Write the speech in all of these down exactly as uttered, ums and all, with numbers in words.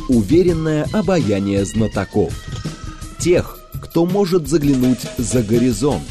уверенное обаяние знатоков. Тех, кто может заглянуть за горизонт.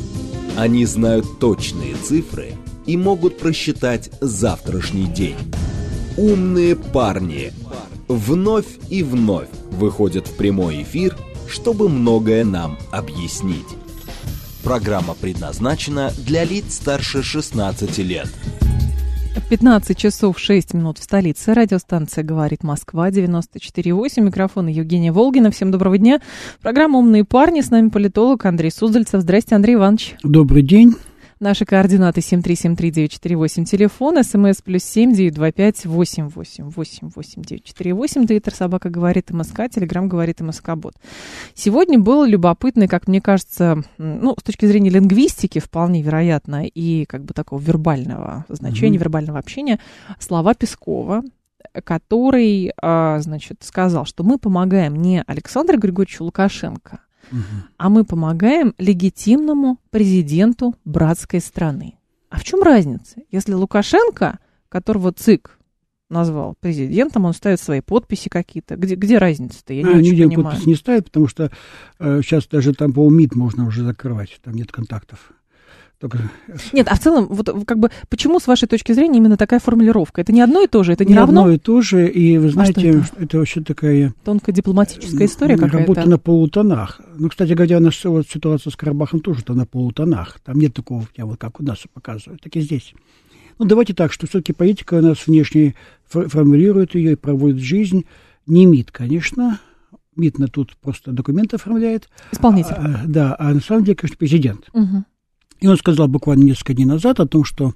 Они знают точные цифры и могут просчитать завтрашний день. Умные парни вновь и вновь выходят в прямой эфир, чтобы многое нам объяснить. Программа предназначена для лиц старше шестнадцати лет. пятнадцать часов шесть минут в столице. Радиостанция «Говорит Москва», девяносто четыре восемь. Микрофон Евгения Волгина. Всем доброго дня. Программа «Умные парни». С нами политолог Андрей Суздальцев. Здрасте, Андрей Иванович. Добрый день. Наши координаты семь три семь три девять четыре восемь. Телефон, смс плюс семь девять два пять восемь восемь восемь восемь девять четыре восемь. Твиттер собака говорит МСК, Телеграм говорит МСК-бот. Сегодня было любопытно, как мне кажется, ну, с точки зрения лингвистики, вполне вероятно, и как бы такого вербального значения, mm-hmm. вербального общения, слова Пескова, который, значит, сказал, что мы помогаем не Александру Григорьевичу Лукашенко, Uh-huh. а мы помогаем легитимному президенту братской страны. А в чем разница? Если Лукашенко, которого ЦИК назвал президентом, он ставит свои подписи какие-то. Где, где разница-то? Я не а, очень нигде понимаю. Подпись не ставит, потому что э, сейчас даже там по МИД можно уже закрывать, там нет контактов. Только... Нет, а в целом, вот как бы, почему, с вашей точки зрения, именно такая формулировка? Это не одно и то же, это не, не равно? одно и то же, и вы знаете, а это? это вообще такая... Тонко-дипломатическая история какая-то? Работа на полутонах. Ну, кстати говоря, наша вот ситуация с Карабахом тоже там на полутонах. Там нет такого, вот как у нас показывают, так и здесь. Ну, давайте так, что все-таки политика у нас внешне формулирует ее и проводит жизнь. Не МИД, конечно. МИД на тут просто документы оформляет. Исполнитель. А, да, а на самом деле, конечно, президент. Угу. И он сказал буквально несколько дней назад о том, что,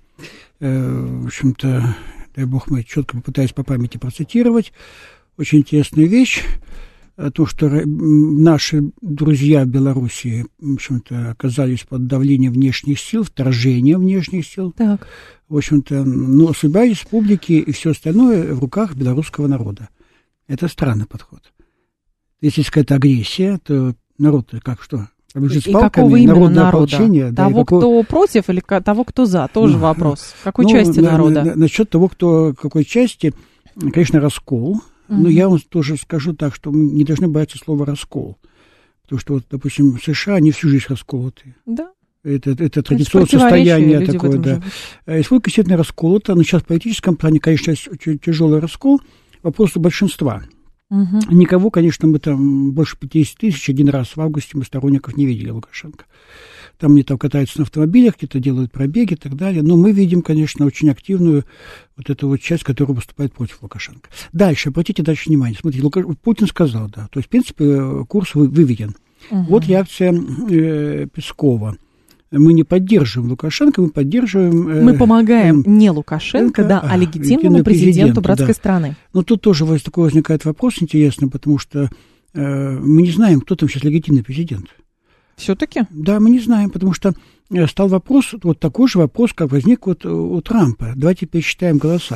э, в общем-то, дай бог мы четко попытаюсь по памяти процитировать, очень интересную вещь, о том, что наши друзья в Белоруссии, в общем-то, оказались под давлением внешних сил, вторжением внешних сил. Так. В общем-то, но судьба республики и все остальное в руках белорусского народа. Это странный подход. Если какая-то агрессия, то народ как что? И какого именно народа? Да, того, какого... кто против, или того, кто за? Тоже ну, вопрос. Какой ну, части на, народа? На, насчет того, кто какой части, конечно, раскол. Uh-huh. Но я вам тоже скажу так, что мы не должны бояться слова «раскол». Потому что, вот, допустим, в США они всю жизнь расколоты. Да. Это, это традиционное состояние такое, да. Республика действительно расколота, но сейчас в политическом плане, конечно, очень тяжелый раскол. Вопрос большинства. Угу. Никого, конечно, мы там больше пятьдесят тысяч один раз в августе мы сторонников не видели Лукашенко. Там они там катаются на автомобилях, где-то делают пробеги и так далее. Но мы видим, конечно, очень активную вот эту вот часть, которая выступает против Лукашенко. Дальше, обратите дальше внимание. Смотрите, Лука... Путин сказал, да, то есть, в принципе, курс выведен. Угу. Вот реакция э, Пескова. Мы не поддерживаем Лукашенко, мы поддерживаем... Э, мы помогаем э, не Лукашенко, да, а легитимному президенту братской да. страны. Но тут тоже вот такой возникает вопрос интересный, потому что э, мы не знаем, кто там сейчас легитимный президент. Все-таки? Да, мы не знаем, потому что стал вопрос, вот такой же вопрос, как возник вот у Трампа. Давайте пересчитаем голоса.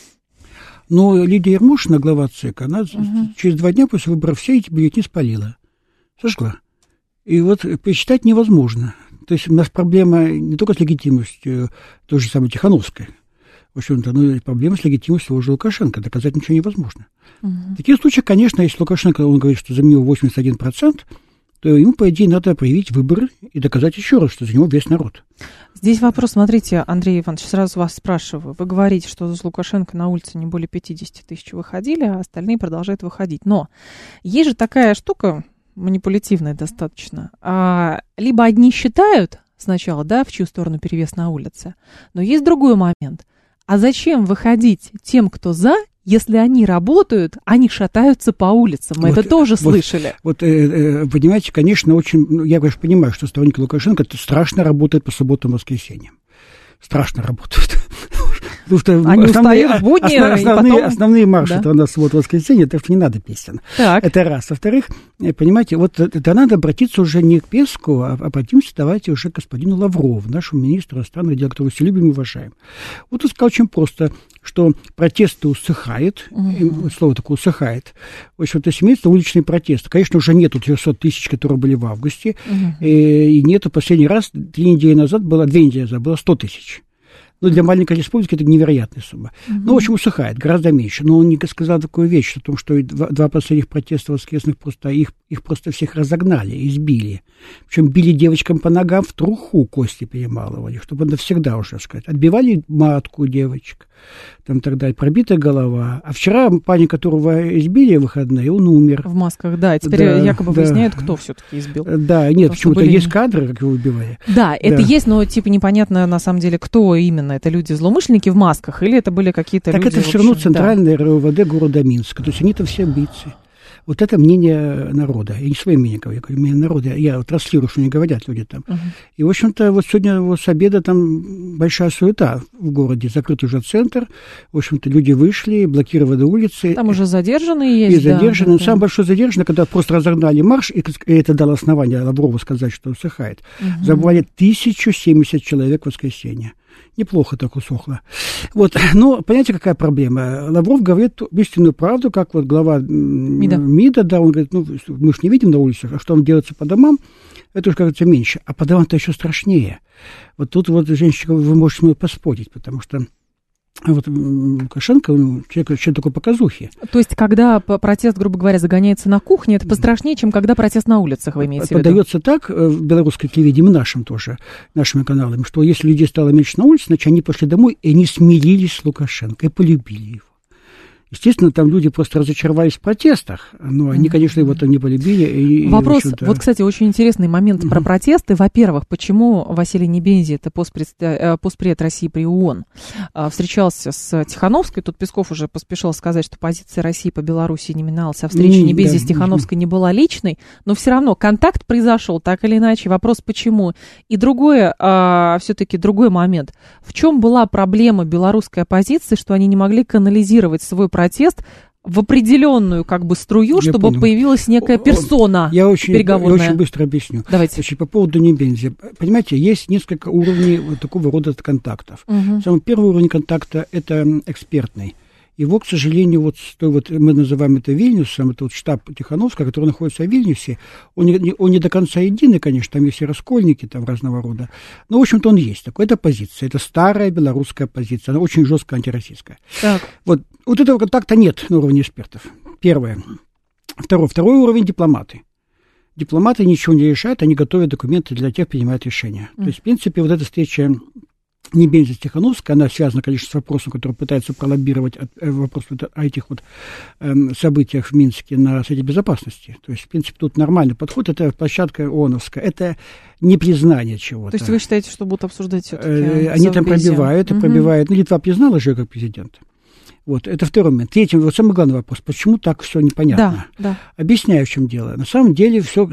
Но Лидия Ермошина, глава ЦИК, она угу. через два дня после выборов все эти бюллетени спалила. Сожгла. И вот пересчитать невозможно. То есть у нас проблема не только с легитимностью той же самой Тихановской, в общем-то, но и проблема с легитимностью того же Лукашенко. Доказать ничего невозможно. Угу. В таких случаях, конечно, если Лукашенко, он говорит, что за него восемьдесят один процент, то ему, по идее, надо проявить выборы и доказать еще раз, что за него весь народ. Здесь вопрос, смотрите, Андрей Иванович, сразу вас спрашиваю. Вы говорите, что с Лукашенко на улице не более пятьдесят тысяч выходили, а остальные продолжают выходить. Но есть же такая штука, манипулятивная достаточно. А, либо одни считают сначала, да, в чью сторону перевес на улице, но есть другой момент. А зачем выходить тем, кто за, если они работают, они шатаются по улицам? Мы вот, это тоже вот, слышали. Вот, э, понимаете, конечно, очень... Я, конечно, понимаю, что сторонники Лукашенко это страшно работают по субботам и воскресеньям. Страшно работают. Потому что они основные, устают в будни, основные, потом... основные марши да? у нас вот в воскресенье, так что не надо песен. Так. Это раз. Во-вторых, понимаете, вот это надо обратиться уже не к Пескову, а обратимся давайте уже к господину Лаврову, нашему министру иностранных дел, которого все любим и уважаем. Вот он сказал очень просто, что протесты усыхают, угу. слово такое усыхает. В общем, то есть имеется уличный протест. Конечно, уже нету трехсот тысяч, которые были в августе, угу. и, и нету последний раз, три недели назад было, две недели назад было сто тысяч. Но для маленькой республики это невероятная сумма. Mm-hmm. Ну, в общем, усыхает, гораздо меньше. Но он не сказал такую вещь, о том, что два, два последних протеста воскресных просто их, их просто всех разогнали, избили. Причем били девочкам по ногам, в труху кости перемалывали, чтобы навсегда уже сказать. Отбивали матку девочек, там тогда пробитая голова. А вчера парень, которого избили в выходные, он умер. В масках, да. Теперь да, якобы да. выясняют, кто все-таки избил. Да, нет, почему-то были... есть кадры, как его убивали. Да, это да. есть, но типа непонятно на самом деле, кто именно. Это люди-злоумышленники в масках или это были какие-то так люди... Так это все равно центральное да. РОВД города Минска. То есть они-то все убийцы. Вот это мнение народа. Я не свое мнение говорю, я говорю мнение народа. Я вот транслирую, что не говорят люди там. Uh-huh. И, в общем-то, вот сегодня вот с обеда там большая суета в городе. Закрыт уже центр. В общем-то, люди вышли, блокировали улицы. Там уже задержанные есть. И задержанные. Да, Самое да. большое задержанное, когда просто разогнали марш, и это дало основание Лаврову сказать, что усыхает. Uh-huh. Забрали тысячу семьдесят человек в воскресенье. Неплохо так усохло. Вот. Но, понимаете, какая проблема? Лавров говорит истинную правду, как вот глава МИДа, МИДа да, он говорит, ну, мы же не видим на улицах, а что там делается по домам, это уж, кажется, меньше. А по домам-то еще страшнее. Вот тут вот, женщина, вы можете с мной поспорить, потому что вот Лукашенко, человек вообще такой показухи. То есть, когда протест, грубо говоря, загоняется на кухне, это пострашнее, чем когда протест на улицах, вы имеете в виду? Подается так в белорусской телевидении, нашим тоже, нашими каналами, что если людей стало меньше на улице, значит, они пошли домой, и они смирились с Лукашенко, и полюбили его. Естественно, там люди просто разочаровались в протестах, но они, конечно, его там не полюбили. И, Вопрос, и, вот, кстати, очень интересный момент uh-huh. про протесты. Во-первых, почему Василий Небензи, это постпред, постпред России при ООН, встречался с Тихановской, тут Песков уже поспешил сказать, что позиция России по Беларуси не менялась, а встреча mm, Небензи да, с Тихановской uh-huh. не была личной, но все равно контакт произошел, так или иначе. Вопрос, почему? И другое, а, все-таки другой момент. В чем была проблема белорусской оппозиции, что они не могли канализировать свой протест протест в определенную как бы струю, я чтобы понял. Появилась некая персона я очень, переговорная. Я очень быстро объясню. Давайте. Значит, по поводу Небензи. Понимаете, есть несколько уровней вот такого рода контактов. Угу. Самый первый уровень контакта – это экспертный. Его, к сожалению, вот, вот мы называем это Вильнюсом, это вот штаб Тихановского, который находится в Вильнюсе, он не, он не до конца единый, конечно, там есть и раскольники там разного рода, но, в общем-то, он есть такой, это позиция, это старая белорусская позиция, она очень жестко антироссийская. Так. Вот, вот этого контакта нет на уровне экспертов, первое. Второе, второй уровень – дипломаты. Дипломаты ничего не решают, они готовят документы для тех, принимают решения. Mm. То есть, в принципе, вот эта встреча Небензи Тихановская, она связана, конечно, с вопросом, который пытается пролоббировать вопрос вот о этих вот э, событиях в Минске на Совете Безопасности. То есть, в принципе, тут нормальный подход, это площадка ООНовская, это не признание чего-то. То есть вы считаете, что будут обсуждать все-таки э, Они там пробивают, и угу. пробивают. Ну, Литва признала же как президент. Вот, это второй момент. Третий, вот самый главный вопрос, почему так все непонятно? Да, да. Объясняю, в чем дело. На самом деле, все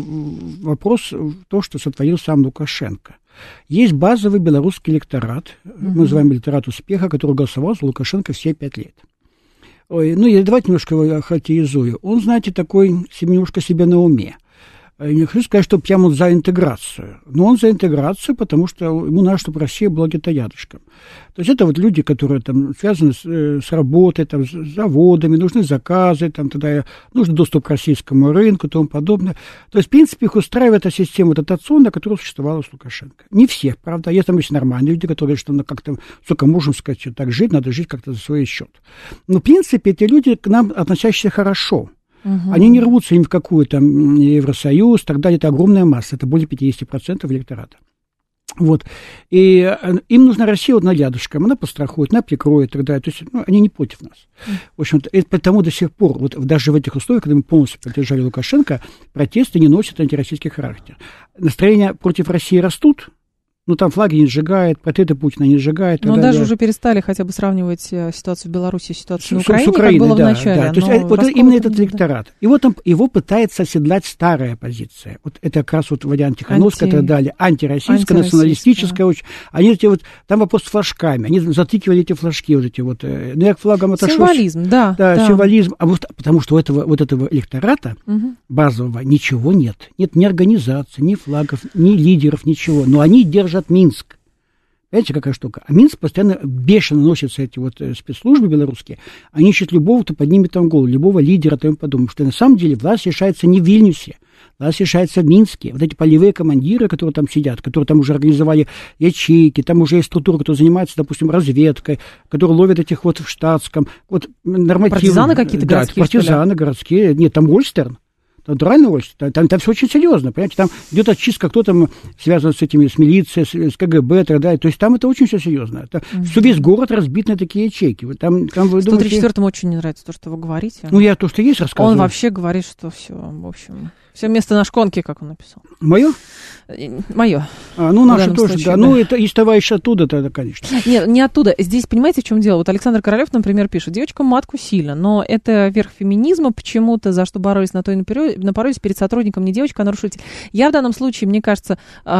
вопрос в том, что сотворил сам Лукашенко. Есть базовый белорусский электорат, uh-huh. мы называем электорат успеха, который голосовал за Лукашенко все пять лет. Ой, ну, я давайте немножко его характеризую. Он, знаете, такой немножко себе на уме. Не хочу сказать, что прямо за интеграцию, но он за интеграцию, потому что ему надо, чтобы Россия была где-то рядышком. То есть это вот люди, которые там связаны с, с работой, там, с заводами, нужны заказы, там, тогда нужен доступ к российскому рынку и тому подобное. То есть, в принципе, их устраивает эта система дотационная, которая существовала с Лукашенко. Не всех, правда. Есть там есть нормальные люди, которые говорят, что ну, как-то, сколько можем сказать, что так жить, надо жить как-то за свой счет. Но, в принципе, эти люди к нам относящиеся хорошо. Угу. Они не рвутся им в какую-то Евросоюз, тогда это огромная масса, это более пятьдесят процентов электората. Вот. И им нужна Россия вот на рядышком, она пострахует, она прикроет и так далее. То есть ну, они не против нас. Mm. В общем-то, это потому до сих пор, вот даже в этих условиях, когда мы полностью поддержали Лукашенко, протесты не носят антироссийский характер. Настроения против России растут. Ну, там флаги не сжигают, портреты Путина не сжигают. Но даже уже перестали хотя бы сравнивать ситуацию в Беларуси с ситуацией на Украине, с Украиной, как было да, в начале. Да. То есть вот именно этот электорат. Да. И вот он, его пытается оседлать старая позиция. Вот это как раз вот вариант Тихановская Анти... и так далее. Антироссийская, националистическая. Очень. Они эти вот, там вопрос с флажками. Они затыкивали эти флажки вот эти вот. Ну, я к флагам отошел. Символизм, да. Да, да. символизм. А вот, потому что у этого, вот этого электората угу. базового ничего нет. Нет ни организации, ни флагов, ни лидеров, ничего. Но они держат Минск. Понимаете, какая штука? А Минск постоянно бешено носятся эти вот спецслужбы белорусские. Они ищут любого, кто поднимет там голову, любого лидера и тому подобное. Потому что на самом деле власть решается не в Вильнюсе. Власть решается в Минске. Вот эти полевые командиры, которые там сидят, которые там уже организовали ячейки, там уже есть структура, которая занимается, допустим, разведкой, которые ловят этих вот в штатском. Вот нормативы. Партизаны какие-то да, городские? партизаны городские. Нет, там Ольстерн. Там натуральный Ольстерн. Там, там все очень серьезно. Понимаете, там идет очистка, кто там связан с этими, с милицией, с, с КГБ и так далее. То есть там это очень все серьезно. Это, mm-hmm. Все весь город разбит на такие ячейки. Там, там вы сто тридцать четвёртому очень не нравится то, что вы говорите. Ну, я то, что есть, рассказываю. Он вообще говорит, что все, в общем... Все место на шконке, как он написал. Мое? Мое. А, ну, наше тоже, случае, да. да. Ну, это из товарища оттуда тогда, конечно. Нет, не оттуда. Здесь, понимаете, в чем дело? Вот Александр Королёв, например, пишет: девочкам матку сильно, но это верх феминизма почему-то, за что боролись на то и напоролись перед сотрудником не девочка, а нарушитель. Я в данном случае, мне кажется,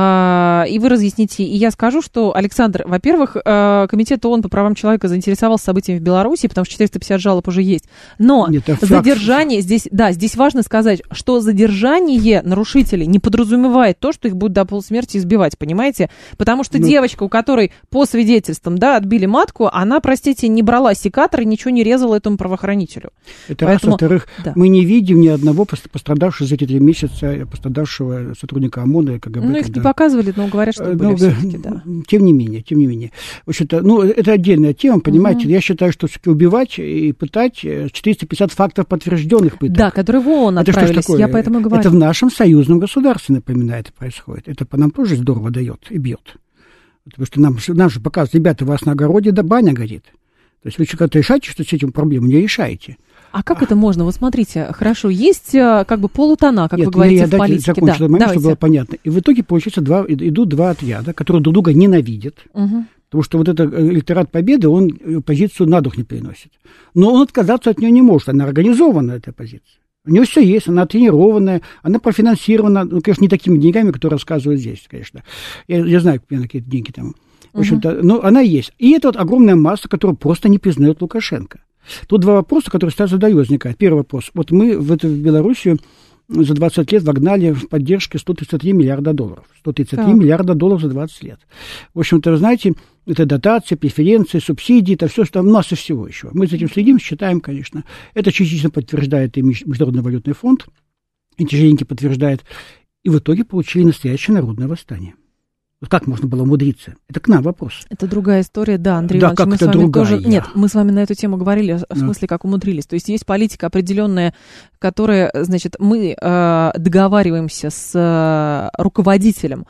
э, и вы разъясните, и я скажу, что, Александр, во-первых, э, комитет ООН по правам человека заинтересовался событиями в Беларуси, потому что четыреста пятьдесят жалоб уже есть. Но Нет, задержание здесь, да, здесь важно сказать, что задержание нарушителей не подразумевает то, что их будут до полусмерти избивать, понимаете? Потому что ну, девочка, у которой по свидетельствам, да, отбили матку, она, простите, не брала секатор и ничего не резала этому правоохранителю. Это Поэтому, раз. Во-вторых, да. мы не видим ни одного пострадавшего за эти три месяца, пострадавшего сотрудника ОМОНа и КГБ. Ну, их не показывали, но говорят, что были ну, все-таки, да. Тем не менее, тем не менее. В общем-то, ну, это отдельная тема, понимаете? Угу. Я считаю, что все-таки убивать и пытать четыреста пятьдесят фактов подтвержденных пыток. Да, которые в ООН это отправились, я поэтому и говорю. Это в нашем союзном государстве, напоминаю, это происходит. Это по нам тоже здорово дает и бьет. Потому что нам, нам же показывают, ребята, у вас на огороде да баня горит. То есть вы что-то решаете, что с этим проблему не решаете. А как а. это можно? Вот смотрите, хорошо, есть как бы полутона, как Нет, вы говорите, я в политике. Закончу, да, момент, давайте. Чтобы было понятно. И в итоге, получается, два, идут два отряда, которые друг друга ненавидят. Угу. Потому что вот этот электорат Победы, он позицию на дух не переносит. Но он отказаться от нее не может. Она организована, эта позиция. У нее все есть, она тренированная, она профинансирована, ну, конечно, не такими деньгами, которые рассказывают здесь, конечно. Я, я знаю, какие деньги там. В общем-то, uh-huh. но она есть. И это вот огромная масса, которую просто не признает Лукашенко. Тут два вопроса, которые сейчас задаю, возникают. Первый вопрос. Вот мы в, эту, в Белоруссию за двадцать лет вогнали в поддержке сто тридцать три миллиарда долларов. сто тридцать три так. миллиарда долларов за двадцать лет. В общем-то, вы знаете, это дотации, преференции, субсидии, это все, что там масса всего еще. Мы за этим следим, считаем, конечно. Это частично подтверждает и Международный валютный фонд, эти же деньги подтверждает. И в итоге получили настоящее народное восстание. Вот как можно было умудриться? Это к нам вопрос. Это другая история, да, Андрей да, Иванович. Как мы это с вами другая? Тоже... Нет, мы с вами на эту тему говорили, в смысле, как умудрились. То есть есть политика определенная, которая, значит, мы э, договариваемся с э, руководителем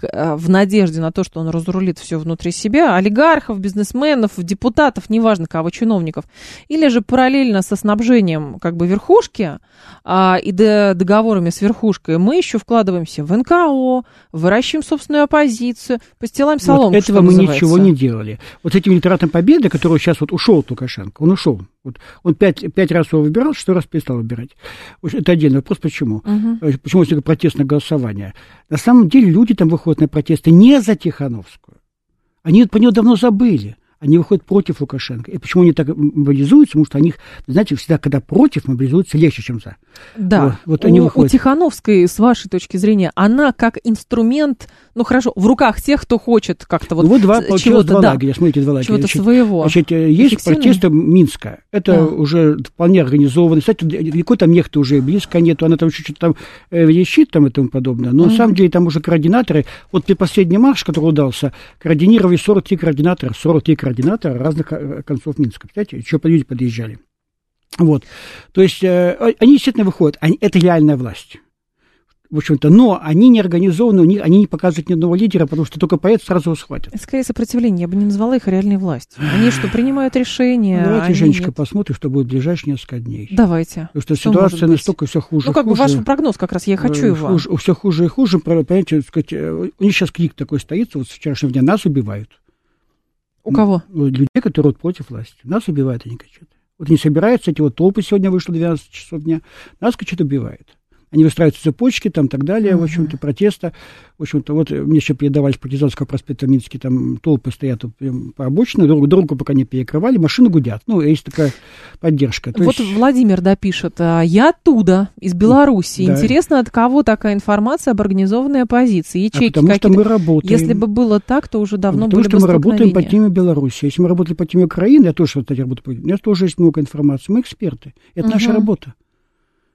в надежде на то, что он разрулит все внутри себя, олигархов, бизнесменов, депутатов, неважно кого, чиновников, или же параллельно со снабжением как бы верхушки а, и до, договорами с верхушкой мы еще вкладываемся в эн ка о, выращиваем собственную оппозицию, постилаем солому, вот этого мы называется. Ничего не делали. Вот с этим электоратом Победы, который сейчас вот ушел от Лукашенко, он ушел. Вот он пять, пять раз его выбирал, шестой раз перестал выбирать. Это отдельный вопрос, почему? Угу. Почему столько протестное голосование? На самом деле люди там выходят на протесты не за Тихановскую. Они по нее давно забыли. Они выходят против Лукашенко. И почему они так мобилизуются? Потому что они, знаете, всегда, когда против, мобилизуются легче, чем за. Да. Вот, вот они у, выходят. У Тихановской, с вашей точки зрения, она как инструмент, ну хорошо, в руках тех, кто хочет как-то вот, ну, вот два, чего-то, два да, лагеря, смотрите, два лагеря. Чего-то значит, своего. Значит, есть протесты Минска. Это да. уже вполне организовано. Кстати, никакой там нехты уже близко нету. Она там чуть-чуть там верещит там и тому подобное. Но mm-hmm. на самом деле там уже координаторы. Вот при последнем марше, который удался, координировали сорок три координатора. сорок три координатора разных концов Минска. Кстати, еще люди подъезжали. Вот. То есть э, они действительно выходят. Они, это реальная власть. В общем-то, но они не организованы, у них, они не показывают ни одного лидера, потому что только поэт сразу его схватят. Это скорее сопротивление, я бы не назвала их реальной властью. Они что, принимают решения? Ну, давайте, они... Женечка, посмотрим, что будет в ближайшие несколько дней. Давайте. Потому что, что ситуация настолько все хуже Ну, как хуже, бы ваш прогноз как раз, я хочу его. Хуже, все хуже и хуже. Понимаете, сказать, у них сейчас крик такой стоит, вот с вчерашнего дня нас убивают. У кого? Людей, которые вот против власти. Нас убивают, они кричат. Вот они собираются, эти вот толпы сегодня вышло двенадцать часов дня, нас, кричат, убивают. Они выстраиваются цепочки, там, так далее, uh-huh. в общем-то, протеста. В общем-то, вот мне еще передавали с Партизанского проспекта в Минске, там толпы стоят по обочине, дорогу, дорогу пока не перекрывали, машины гудят. Ну, есть такая поддержка. То вот есть... Владимир допишет, я оттуда, из Беларуси. Да. Интересно, от кого такая информация об организованной оппозиции? Ячейки а потому что мы работаем. Если бы было так, то уже давно потому были бы бы мы работаем по теме Беларуси. Если мы работали по теме Украины, я тоже, кстати, работаю по... У меня тоже есть много информации. Мы эксперты. Это uh-huh. наша работа.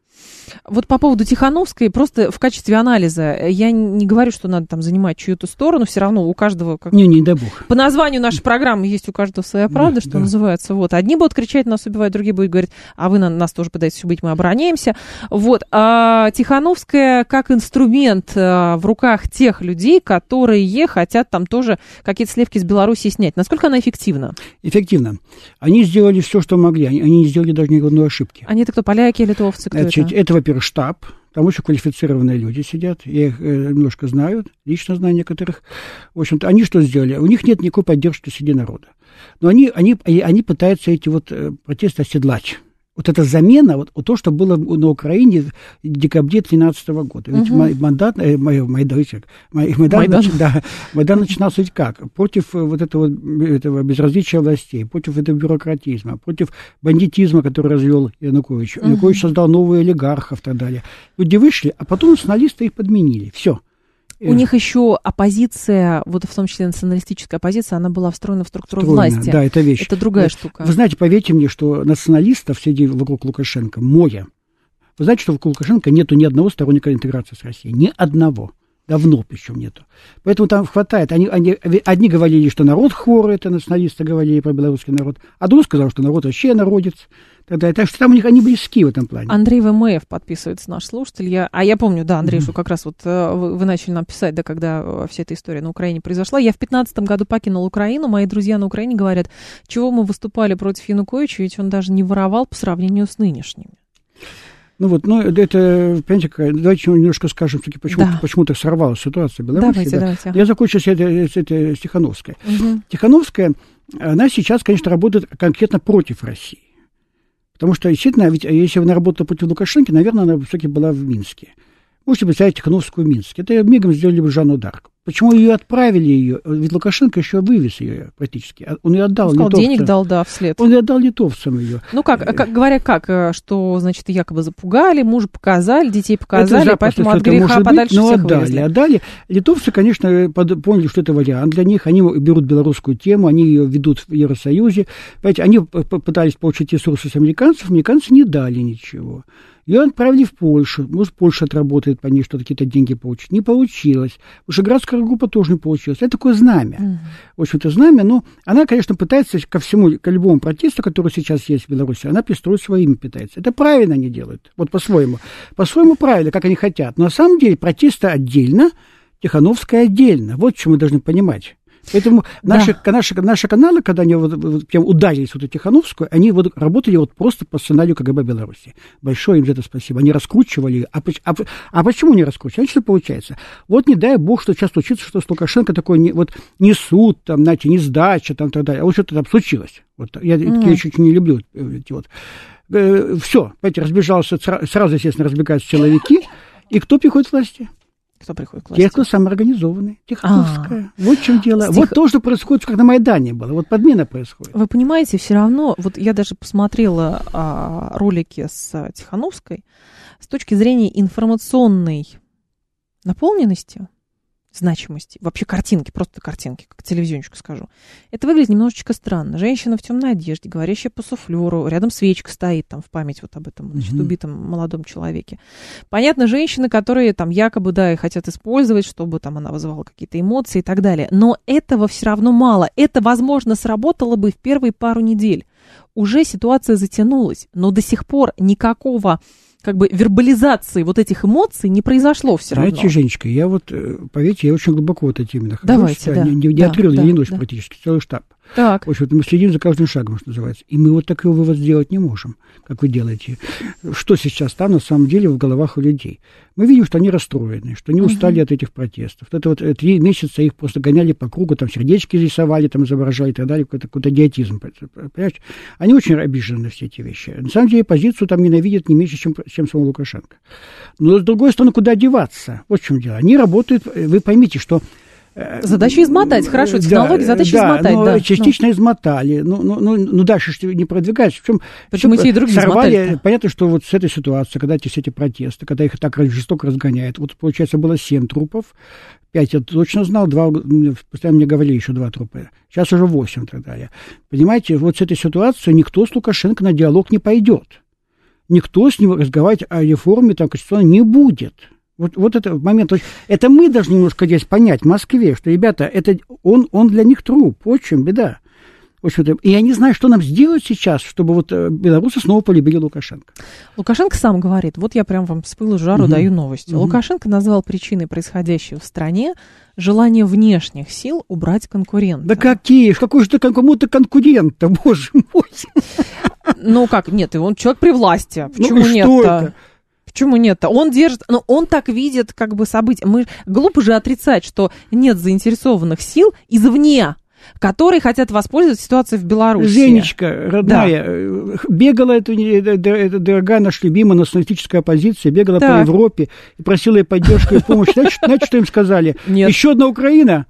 Вот по поводу Тихановской, просто в качестве анализа, я не говорю, что надо там занимать чью-то сторону, все равно у каждого... Как... Не, не дай бог. По названию нашей программы есть у каждого своя правда, да, что да. называется. Вот. Одни будут кричать, нас убивают, другие будут говорить, а вы на нас тоже пытаетесь убить, мы обороняемся. Вот. А Тихановская как инструмент в руках тех людей, которые хотят там тоже какие-то сливки с Белоруссии снять. Насколько она эффективна? Эффективно. Они сделали все, что могли. Они, они не сделали даже ни одной ошибки. Они-то кто, поляки, литовцы, кто Значит, это? Это, во-первых, штаб. Там очень квалифицированные люди сидят. Я их э, немножко знаю, лично знаю некоторых. В общем-то, они что сделали? У них нет никакой поддержки среди народа. Но они, они, они пытаются эти вот протесты оседлать. Вот эта замена, вот, вот то, что было на Украине в декабре две тысячи тринадцатого года. Ведь угу. Майдан, э, Майдан, Майдан, Майдан, Нач, да, Майдан начинался ведь как? Против вот этого, этого безразличия властей, против этого бюрократизма, против бандитизма, который развел Янукович. Угу. Янукович создал новых олигархов и так далее. Люди вышли, а потом националисты их подменили. Все. У них еще оппозиция, вот в том числе националистическая оппозиция, она была встроена в структуру Встроена, власти. Да, это вещь. Это другая да. штука. Вы знаете, поверьте мне, что националистов среди вокруг Лукашенко море. Вы знаете, что вокруг Лукашенко нету ни одного сторонника интеграции с Россией. Ни одного. Давно причем нету. Поэтому там хватает. Они, они, одни говорили, что народ хоры, это националисты говорили про белорусский народ, а другой сказал, что народ вообще народец. Тогда, так что там у них они близки в этом плане. Андрей ВМФ подписывается, наш слушатель. Я, а я помню, да, Андрей, mm-hmm. что как раз вот вы, вы начали нам писать, да, когда вся эта история на Украине произошла. Я в пятнадцатом году покинул Украину. Мои друзья на Украине говорят, чего мы выступали против Януковича, ведь он даже не воровал по сравнению с нынешними. Ну вот, ну это, понимаете, давайте немножко скажем, почему, да. почему так сорвалась ситуация в Беларуси. Давайте, да. давайте. Я закончу с этой, с этой Тихановской. Угу. Тихановская, она сейчас, конечно, работает конкретно против России. Потому что, действительно, ведь если она работала против Лукашенко, наверное, она все-таки была в Минске. Можете представить Тихановскую в Минске. Это мигом сделали бы Жанну Дарк. Почему ее отправили ее? Ведь Лукашенко еще вывез ее практически. Он ее отдал он сказал, литовцам. Денег дал, да, вслед. Он ее отдал литовцам ее. Ну как, как говоря, как, что, значит, якобы запугали, мужа показали, детей показали, это поэтому от греха быть, подальше но всех отдали, вывезли. Отдали. Литовцы, конечно, под, поняли, что это вариант для них. Они берут белорусскую тему, они ее ведут в Евросоюзе. Понимаете, они пытались получить ресурсы с американцев, американцы не дали ничего. Ее отправили в Польшу. Может, Польша отработает по ней, что какие-то деньги получит. Не получилось. Вышеградская группа тоже не получилась. Это такое знамя. Mm. В общем-то, знамя, но она, конечно, пытается ко всему, к любому протесту, который сейчас есть в Беларуси, она пристроить свое имя пытается. Это правильно они делают. Вот по-своему. По-своему правильно, как они хотят. Но на самом деле протесты отдельно, Тихановская отдельно. Вот что мы должны понимать. Поэтому да. наши, наши, наши каналы, когда они вот, вот, прям ударились в эту Тихановскую, они вот работали вот просто по сценарию КГБ Беларуси. Большое им за это спасибо. Они раскручивали ее. А, а, а почему не раскручивали? Что получается? Вот не дай бог, что сейчас случится, что с Лукашенко такой не, вот, не суд, там, знаете, не сдача, там, так далее. А вот что-то там случилось. Вот, я mm-hmm. такие еще не люблю. Эти вот. Э, все, понимаете, разбежался, сразу, естественно, разбегаются силовики. И кто приходит к власти? Кто приходит к власти? Те, кто самоорганизованный. Тихановская. А-а-а. Вот в чем дело. Стих... Вот то, что происходит, как на Майдане было. Вот подмена происходит. Вы понимаете, все равно, вот я даже посмотрела а, ролики с а, Тихановской с точки зрения информационной наполненности, значимости, вообще картинки, просто картинки, как телевизиончику скажу. Это выглядит немножечко странно. Женщина в темной одежде, говорящая по суфлеру, рядом свечка стоит там в память вот об этом, значит, mm-hmm. убитом молодом человеке. Понятно, женщины, которые там якобы, да, и хотят использовать, чтобы там она вызывала какие-то эмоции и так далее. Но этого все равно мало. Это, возможно, сработало бы в первые пару недель. Уже ситуация затянулась, но до сих пор никакого как бы вербализации вот этих эмоций не произошло все равно. Знаете, Женечка, я вот, поверьте, я очень глубоко в этой теме нахожусь. Давайте, да. Не, не, не да, открыл да, ни ночь да. практически, целый штаб. Так. В общем, мы следим за каждым шагом, что называется. И мы вот такой вывод сделать не можем, как вы делаете. Что сейчас там на самом деле в головах у людей? Мы видим, что они расстроены, что они устали uh-huh. от этих протестов. Это вот три месяца их просто гоняли по кругу, там сердечки рисовали, там изображали и так далее, какой-то, какой-то идиотизм. Понимаете? Они очень обижены на все эти вещи. На самом деле позицию там ненавидят не меньше, чем, чем самого Лукашенко. Но, с другой стороны, куда деваться? Вот в чем дело. Они работают, вы поймите, что задача измотать, хорошо, технологии, да, задача да, измотать, но да. частично ну. измотали, ну, ну, ну, ну дальше не продвигается. Причем, Почему те и другие сорвали, измотали-то? Понятно, что вот с этой ситуацией, когда эти все эти протесты, когда их так жестоко разгоняют, вот, получается, было семь трупов, пять я точно знал, два, постоянно мне говорили, еще два трупа, сейчас уже восемь и так далее. Понимаете, вот с этой ситуацией никто с Лукашенко на диалог не пойдет. никто с ним разговаривать о реформе там, конституционной не будет. Вот, вот это момент. Это мы должны немножко здесь понять в Москве, что, ребята, это, он, он для них труп. Очень беда. В общем-то, и я не знаю, что нам сделать сейчас, чтобы вот белорусы снова полюбили Лукашенко. Лукашенко сам говорит, вот я прям вам с пылу с жару угу. даю новости. Угу. Лукашенко назвал причиной происходящего в стране желание внешних сил убрать конкурента. Да какие? Какой же ты кому-то конкурент-то, боже мой. Ну как, нет, он человек при власти. Почему ну, нет-то? Почему нет-то? Он держит, но он так видит как бы события. Мы глупо же отрицать, что нет заинтересованных сил извне, которые хотят воспользоваться ситуацией в Беларуси. Женечка, родная, да. бегала эта, эта дорогая наша любимая националистическая оппозиция, бегала так. по Европе и просила ей поддержку и помощь. Знаете, знаете, что им сказали? Нет. Еще одна Украина.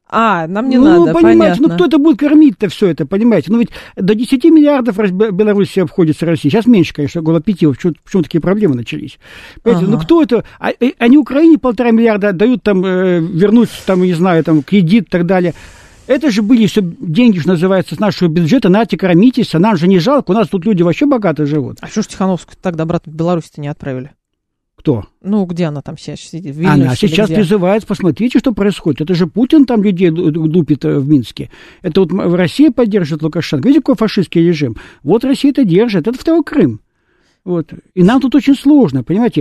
А, нам не ну, надо, понимаете, понятно. Ну, кто это будет кормить-то все это, понимаете? Ну, ведь до десяти миллиардов Беларусь обходится России. Сейчас меньше, конечно, около пяти. Почему, почему такие проблемы начались? Понимаете, ага. ну, кто это? А, они Украине полтора миллиарда отдают, там, э, вернуть, там, не знаю, там, кредит и так далее. Это же были все деньги, что называется, с нашего бюджета. Нате, кормитесь, а нам же не жалко. У нас тут люди вообще богато живут. А что ж Тихановскую тогда обратно в Беларусь-то не отправили? Кто? Ну, где она там сейчас сидит? В Вильнюсе, она сейчас призывает, посмотрите, что происходит. Это же Путин там людей лупит в Минске. Это вот Россия поддерживает Лукашенко. Видите, какой фашистский режим? Вот Россия это держит. Это второй Крым. Вот. И нам тут очень сложно, понимаете?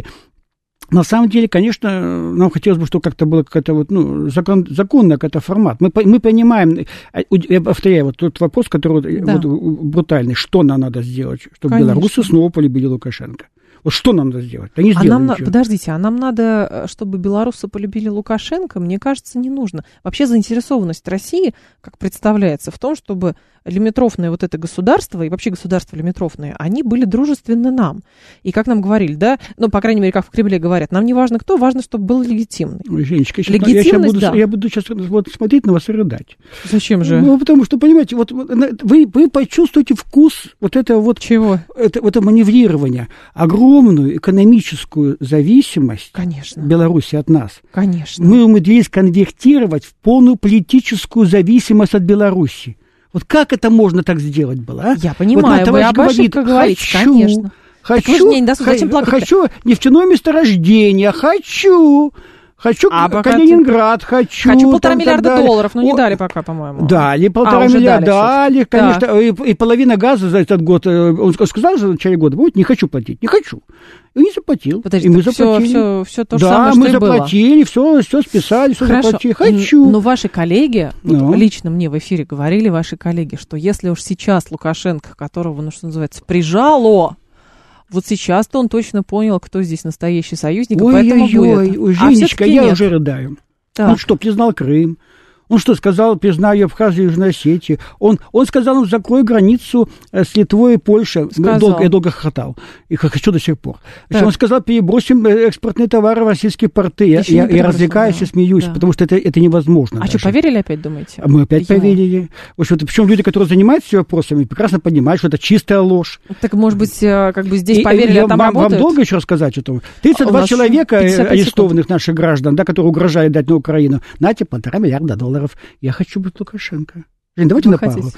На самом деле, конечно, нам хотелось бы, чтобы как-то было какая-то вот, ну, закон, законный какой-то формат. Мы, мы понимаем, я повторяю, вот тот вопрос, который да. вот, брутальный, что нам надо сделать, чтобы конечно. белорусы снова полюбили Лукашенко. Вот что нам надо сделать? Да не а сделаем нам, ничего. Подождите, а нам надо, чтобы белорусы полюбили Лукашенко, мне кажется, не нужно. Вообще заинтересованность России, как представляется, в том, чтобы лимитрофное вот это государство, и вообще государства лимитрофные, они были дружественны нам. И как нам говорили, да, ну, по крайней мере, как в Кремле говорят, нам не важно кто, важно, чтобы был легитимный. Ой, Женечка, я, я, сейчас буду, да. я буду сейчас вот смотреть на вас и рыдать. Зачем же? Ну, потому что, понимаете, вот вы, вы почувствуете вкус вот этого вот... Чего? Это, вот это маневрирование. Огромную экономическую зависимость Конечно. Беларуси от нас. Конечно. Мы умудрились конвертировать в полную политическую зависимость от Беларуси. Вот как это можно так сделать было, а? Я понимаю, вот вы об ошибках говорите, конечно. Хочу, так вы же не даст, зачем плакать? Хочу нефтяное месторождение, хочу, хочу а Калининград, ты... хочу. Хочу полтора там, миллиарда так долларов, но не дали пока, по-моему. Дали полтора а, миллиарда, дали, дали, конечно, да. и, и половина газа за этот год, он сказал же в начале года, будет, не хочу платить, не хочу. И не заплатил. Подожди, и мы заплатили. Все, все, все то же да, самое, что мы и заплатили, все, все списали, все Хорошо. заплатили. Хочу. Но ваши коллеги, ну. вот лично мне в эфире говорили ваши коллеги, что если уж сейчас Лукашенко, которого, ну что называется, прижало, вот сейчас-то он точно понял, кто здесь настоящий союзник, ой, поэтому ой, будет. Ой, Женечка, а я нет. уже рыдаю. Так. Он что, признал Крым? Он что, сказал, признаю Абхазию и Южную Осетию? Он, он сказал, он закрой границу с Литвой и Польшей. Долго, я долго хохотал. И хочу до сих пор. Он сказал, перебросим экспортные товары в российские порты. Я, я, я развлекаюсь да. и смеюсь, да. потому что это, это невозможно. А даже. Что, поверили опять, думаете? А мы опять Ему. поверили. В общем, причем люди, которые занимаются этими вопросами, прекрасно понимают, что это чистая ложь. Так, может быть, как бы здесь и, поверили, и, а там вам, работают? Вам долго еще рассказать это? тридцать два человека арестованных наших граждан, да, которые угрожали дать на Украину. Нате, полтора миллиарда долларов. Я хочу быть Лукашенко. Жень, давайте на пару.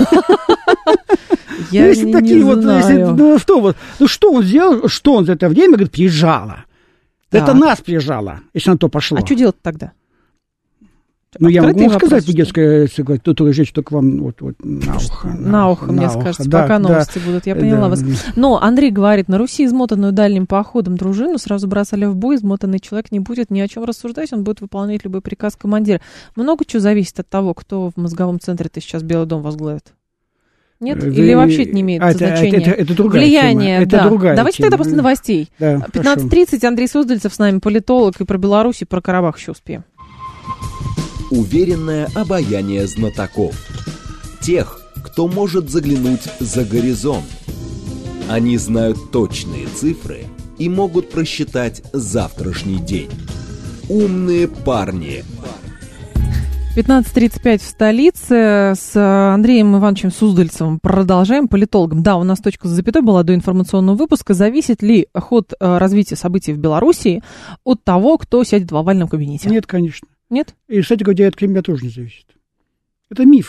Я если не, такие не вот, знаю. Если, ну, что вот, ну что он сделал, что он за это время, говорит, приезжала. Так. Это нас приезжало, если на то пошло. А что делать тогда? Ну, я могу вам сказать, детское, кто то жечь, только вам вот, вот на ухо. На, на ухо, мне ухо. скажете, да, пока да, новости да, будут, я поняла да. вас. Но Андрей говорит, на Руси измотанную дальним походом дружину сразу бросали в бой, измотанный человек не будет ни о чем рассуждать, он будет выполнять любой приказ командира. Много чего зависит от того, кто в мозговом центре-то сейчас Белый дом возглавит. Нет? Вы... Или вообще это не имеет а, значения? Это, это, это другая Влияние, тема. да. Это другая Давайте тема. тогда после новостей. Да, пятнадцать тридцать, Андрей Суздальцев с нами, политолог, и про Беларусь, и про Карабах еще успеем. Уверенное обаяние знатоков. Тех, кто может заглянуть за горизонт. Они знают точные цифры и могут просчитать завтрашний день. Умные парни. пятнадцать тридцать пять в столице. С Андреем Ивановичем Суздальцевым продолжаем, политологом. Да, у нас точка с запятой была до информационного выпуска. Зависит ли ход развития событий в Беларуси от того, кто сядет в овальном кабинете? Нет, конечно. Нет? И, кстати говоря, от Кремля тоже не зависит. Это мифы.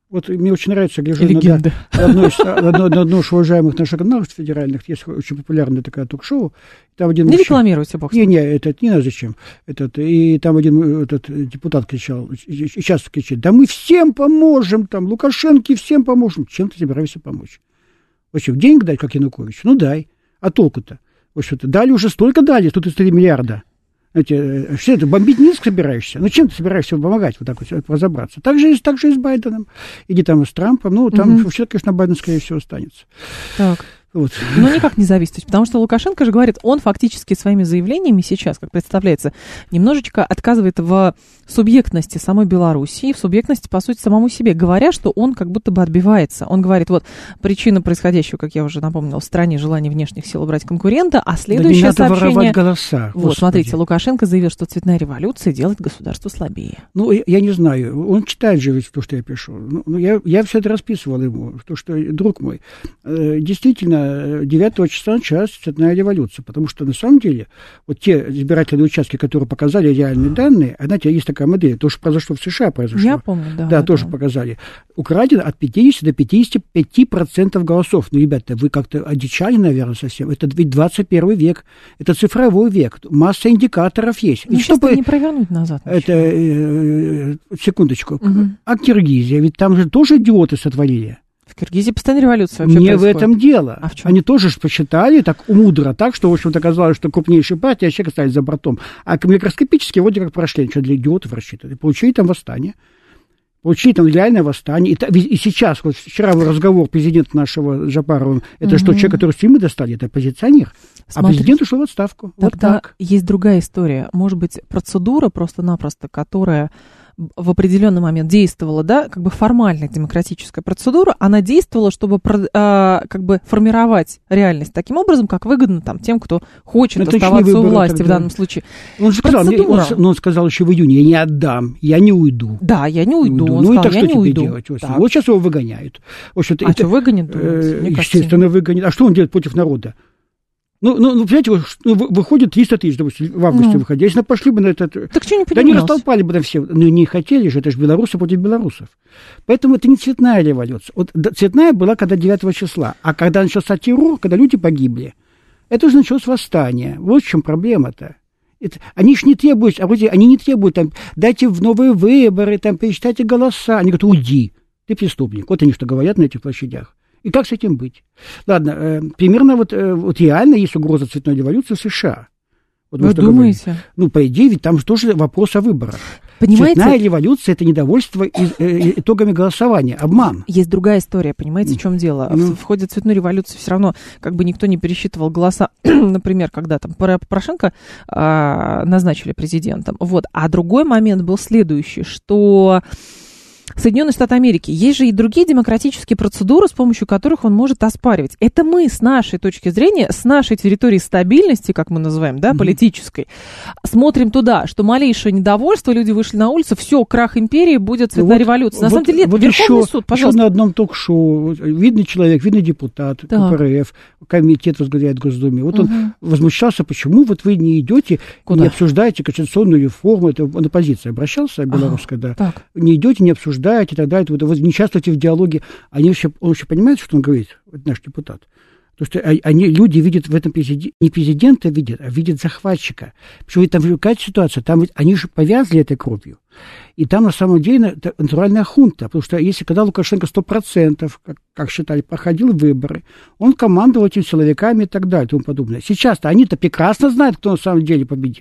Вот мне очень нравится, гляжу на, на одно из одно, на одно из уважаемых наших каналов федеральных, есть очень популярное такое ток-шоу. Там один не мужчина, рекламируйте, бог. Не, не, это не знаю зачем. Этот, и там один этот депутат кричал, и сейчас кричит, да мы всем поможем, там, Лукашенко всем поможем. Чем ты собираешься помочь? В общем, денег дать, как Янукович? Ну, дай. А толку-то? В общем-то, дали уже столько дали, тут и три миллиарда. Знаете, что это, бомбить Минск собираешься? Ну, чем ты собираешься помогать, вот так вот разобраться? Так же, так же и с Байденом, или там и с Трампом. Ну, там угу. вообще, конечно, Байден, скорее всего, останется. Так. Вот. Но никак не зависит, потому что Лукашенко же говорит, он фактически своими заявлениями сейчас, как представляется, немножечко отказывает в субъектности самой Белоруссии, в субъектности, по сути, самому себе, говоря, что он как будто бы отбивается. Он говорит, вот, причина происходящего, как я уже напомнила, в стране желание внешних сил убрать конкурента, а следующее да не надо сообщение... голоса, вот, смотрите, Лукашенко заявил, что цветная революция делает государство слабее. Ну, я, я не знаю, он читает же ведь то, что я пишу. Ну, я, я все это расписывал ему, то, что, друг мой, э, действительно, девятого числа началась цветная революция, потому что, на самом деле, вот те избирательные участки, которые показали реальные данные, знаете, есть такая модель, то, что произошло в США, произошло. Я помню, да. Да, тоже да. показали. Украдено от пятидесяти до пятидесяти пяти процентов голосов. Ну, ребята, вы как-то одичали, наверное, совсем. Это ведь двадцать первый век, это цифровой век, масса индикаторов есть. Ну, чтобы не провернуть назад. Это, э, секундочку. Угу. А Киргизия, ведь там же тоже идиоты сотворили. В Киргизии постоянно революция вообще Не происходит. в этом дело. А в чем? Они тоже ж посчитали так мудро, так, что, в общем-то, казалось, что крупнейшие партии вообще остались за бортом. А микроскопически вроде как прошли, что для идиотов рассчитывали. Получили там восстание. Получили там реальное восстание. И, и сейчас, вот вчера был разговор президента нашего Джапарова, это угу. что, человек, который с тюрьмы достали, это оппозиционер. А президент ушел в отставку. Тогда вот так. Есть другая история. Может быть, процедура просто-напросто, которая в определенный момент действовала, да, как бы формальная демократическая процедура, она действовала, чтобы а, как бы формировать реальность таким образом, как выгодно там тем, кто хочет это оставаться у власти тогда. В данном случае. Он же сказал, мне, он, он сказал еще в июне, я не отдам, я не уйду. Да, я не уйду. уйду. Он ну сказал, и так я что не теперь уйду. делать? Вот, вот сейчас его выгоняют. В а это, что, выгонят? Э, естественно, кажется... выгонят. А что он делает против народа? Ну, ну, ну, понимаете, выходит триста тысяч, допустим, в августе ну. выходили. Если пошли бы на этот... Так что не да не растолпали бы там все. Ну, не хотели же, это же белорусы против белорусов. Поэтому это не цветная революция. Вот цветная была, когда девятого числа. А когда начался террор, когда люди погибли, это уже началось восстание. Вот в чем проблема-то. Это, они же не требуют, а вроде, они не требуют, там, дайте в новые выборы, там, пересчитайте голоса. Они говорят, уйди, ты преступник. Вот они что говорят на этих площадях. И как с этим быть? Ладно, э, примерно вот, э, вот реально есть угроза цветной революции в США. Вот вы думаете? Говорим. Ну, по идее, ведь там же тоже вопрос о выборах. Понимаете? Цветная революция – это недовольство из, э, итогами голосования, обман. Есть другая история, понимаете, в чем дело? Ну. В, в ходе цветной революции все равно как бы никто не пересчитывал голоса, например, когда там Порошенко э, назначили президентом. Вот. А другой момент был следующий, что... Соединенные Штаты Америки. Есть же и другие демократические процедуры, с помощью которых он может оспаривать. Это мы с нашей точки зрения, с нашей территории стабильности, как мы называем, да, mm-hmm. политической, смотрим туда, что малейшее недовольство, люди вышли на улицу, все, крах империи, будет цветная вот, революция. На вот, самом деле, вот Верховный еще, суд, пожалуйста. Еще на одном ток-шоу видный человек, видный депутат, да. КПРФ, комитет возглавляет Госдуме. Вот mm-hmm. он возмущался, почему вот вы не идете, Куда? не обсуждаете конституционную реформу, это он оппозиция обращался, белорусская, ага, да, так. не идете, не обсуждаете, и так далее, вот, вот не участвуйте в диалоге. Они вообще, он вообще понимает, что он говорит, вот наш депутат? То, что они, люди видят в этом президент, не президента видят, а видят захватчика. Почему там какая-то ситуация, там они же повязли этой кровью. И там на самом деле это натуральная хунта, потому что если когда Лукашенко сто процентов, как, как считали, проходил выборы, он командовал этими силовиками и так далее, и тому подобное. Сейчас-то они-то прекрасно знают, кто на самом деле победил.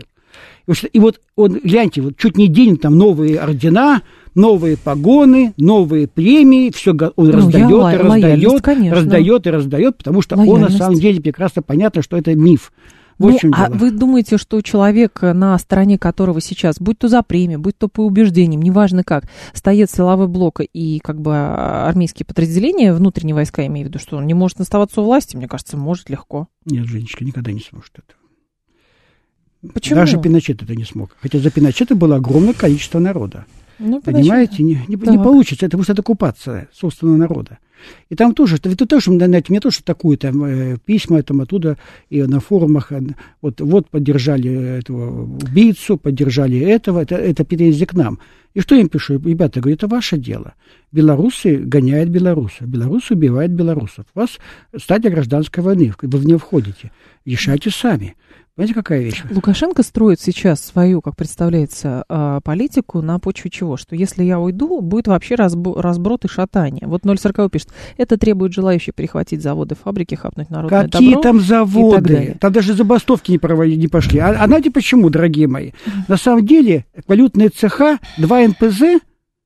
И вот он, гляньте, вот чуть не день там новые ордена, новые погоны, новые премии, все он ну, раздает, ло- и раздает, раздает и раздает, потому что лояльность. Он на самом деле прекрасно понятно, что это миф. Вот ну, а вы думаете, что человек, на стороне которого сейчас, будь то за премию, будь то по убеждениям, неважно как, стоит силовой блок и как бы армейские подразделения, внутренние войска, я имею в виду, что он не может оставаться у власти, мне кажется, может легко. Нет, Женечка, никогда не сможет этого. Почему? Даже Пиночет это не смог. Хотя за Пиночета было огромное количество народа. Ну, понимаете, не, не, не получится, это будет оккупация собственного народа. И там тоже, это тоже, знаете, мне тоже такую там э, письма там оттуда и на форумах, вот, вот поддержали этого убийцу, поддержали этого, это, это претензии к нам. И что я им пишу? Ребята, говорю, это ваше дело. Белорусы гоняют белорусов, белорусы убивают белорусов. У вас стадия гражданской войны, вы в нее входите. Решайте сами. Понимаете, какая вещь? Лукашенко строит сейчас свою, как представляется, политику на почве чего? Что если я уйду, будет вообще разброд и шатание. Вот ноль сорок пишет, это требует желающих перехватить заводы, фабрики, хапнуть народное добро. Какие там заводы? Там даже забастовки не, проводили, не пошли. А, а знаете почему, дорогие мои? На самом деле, валютные цеха, два эн пэ зэ,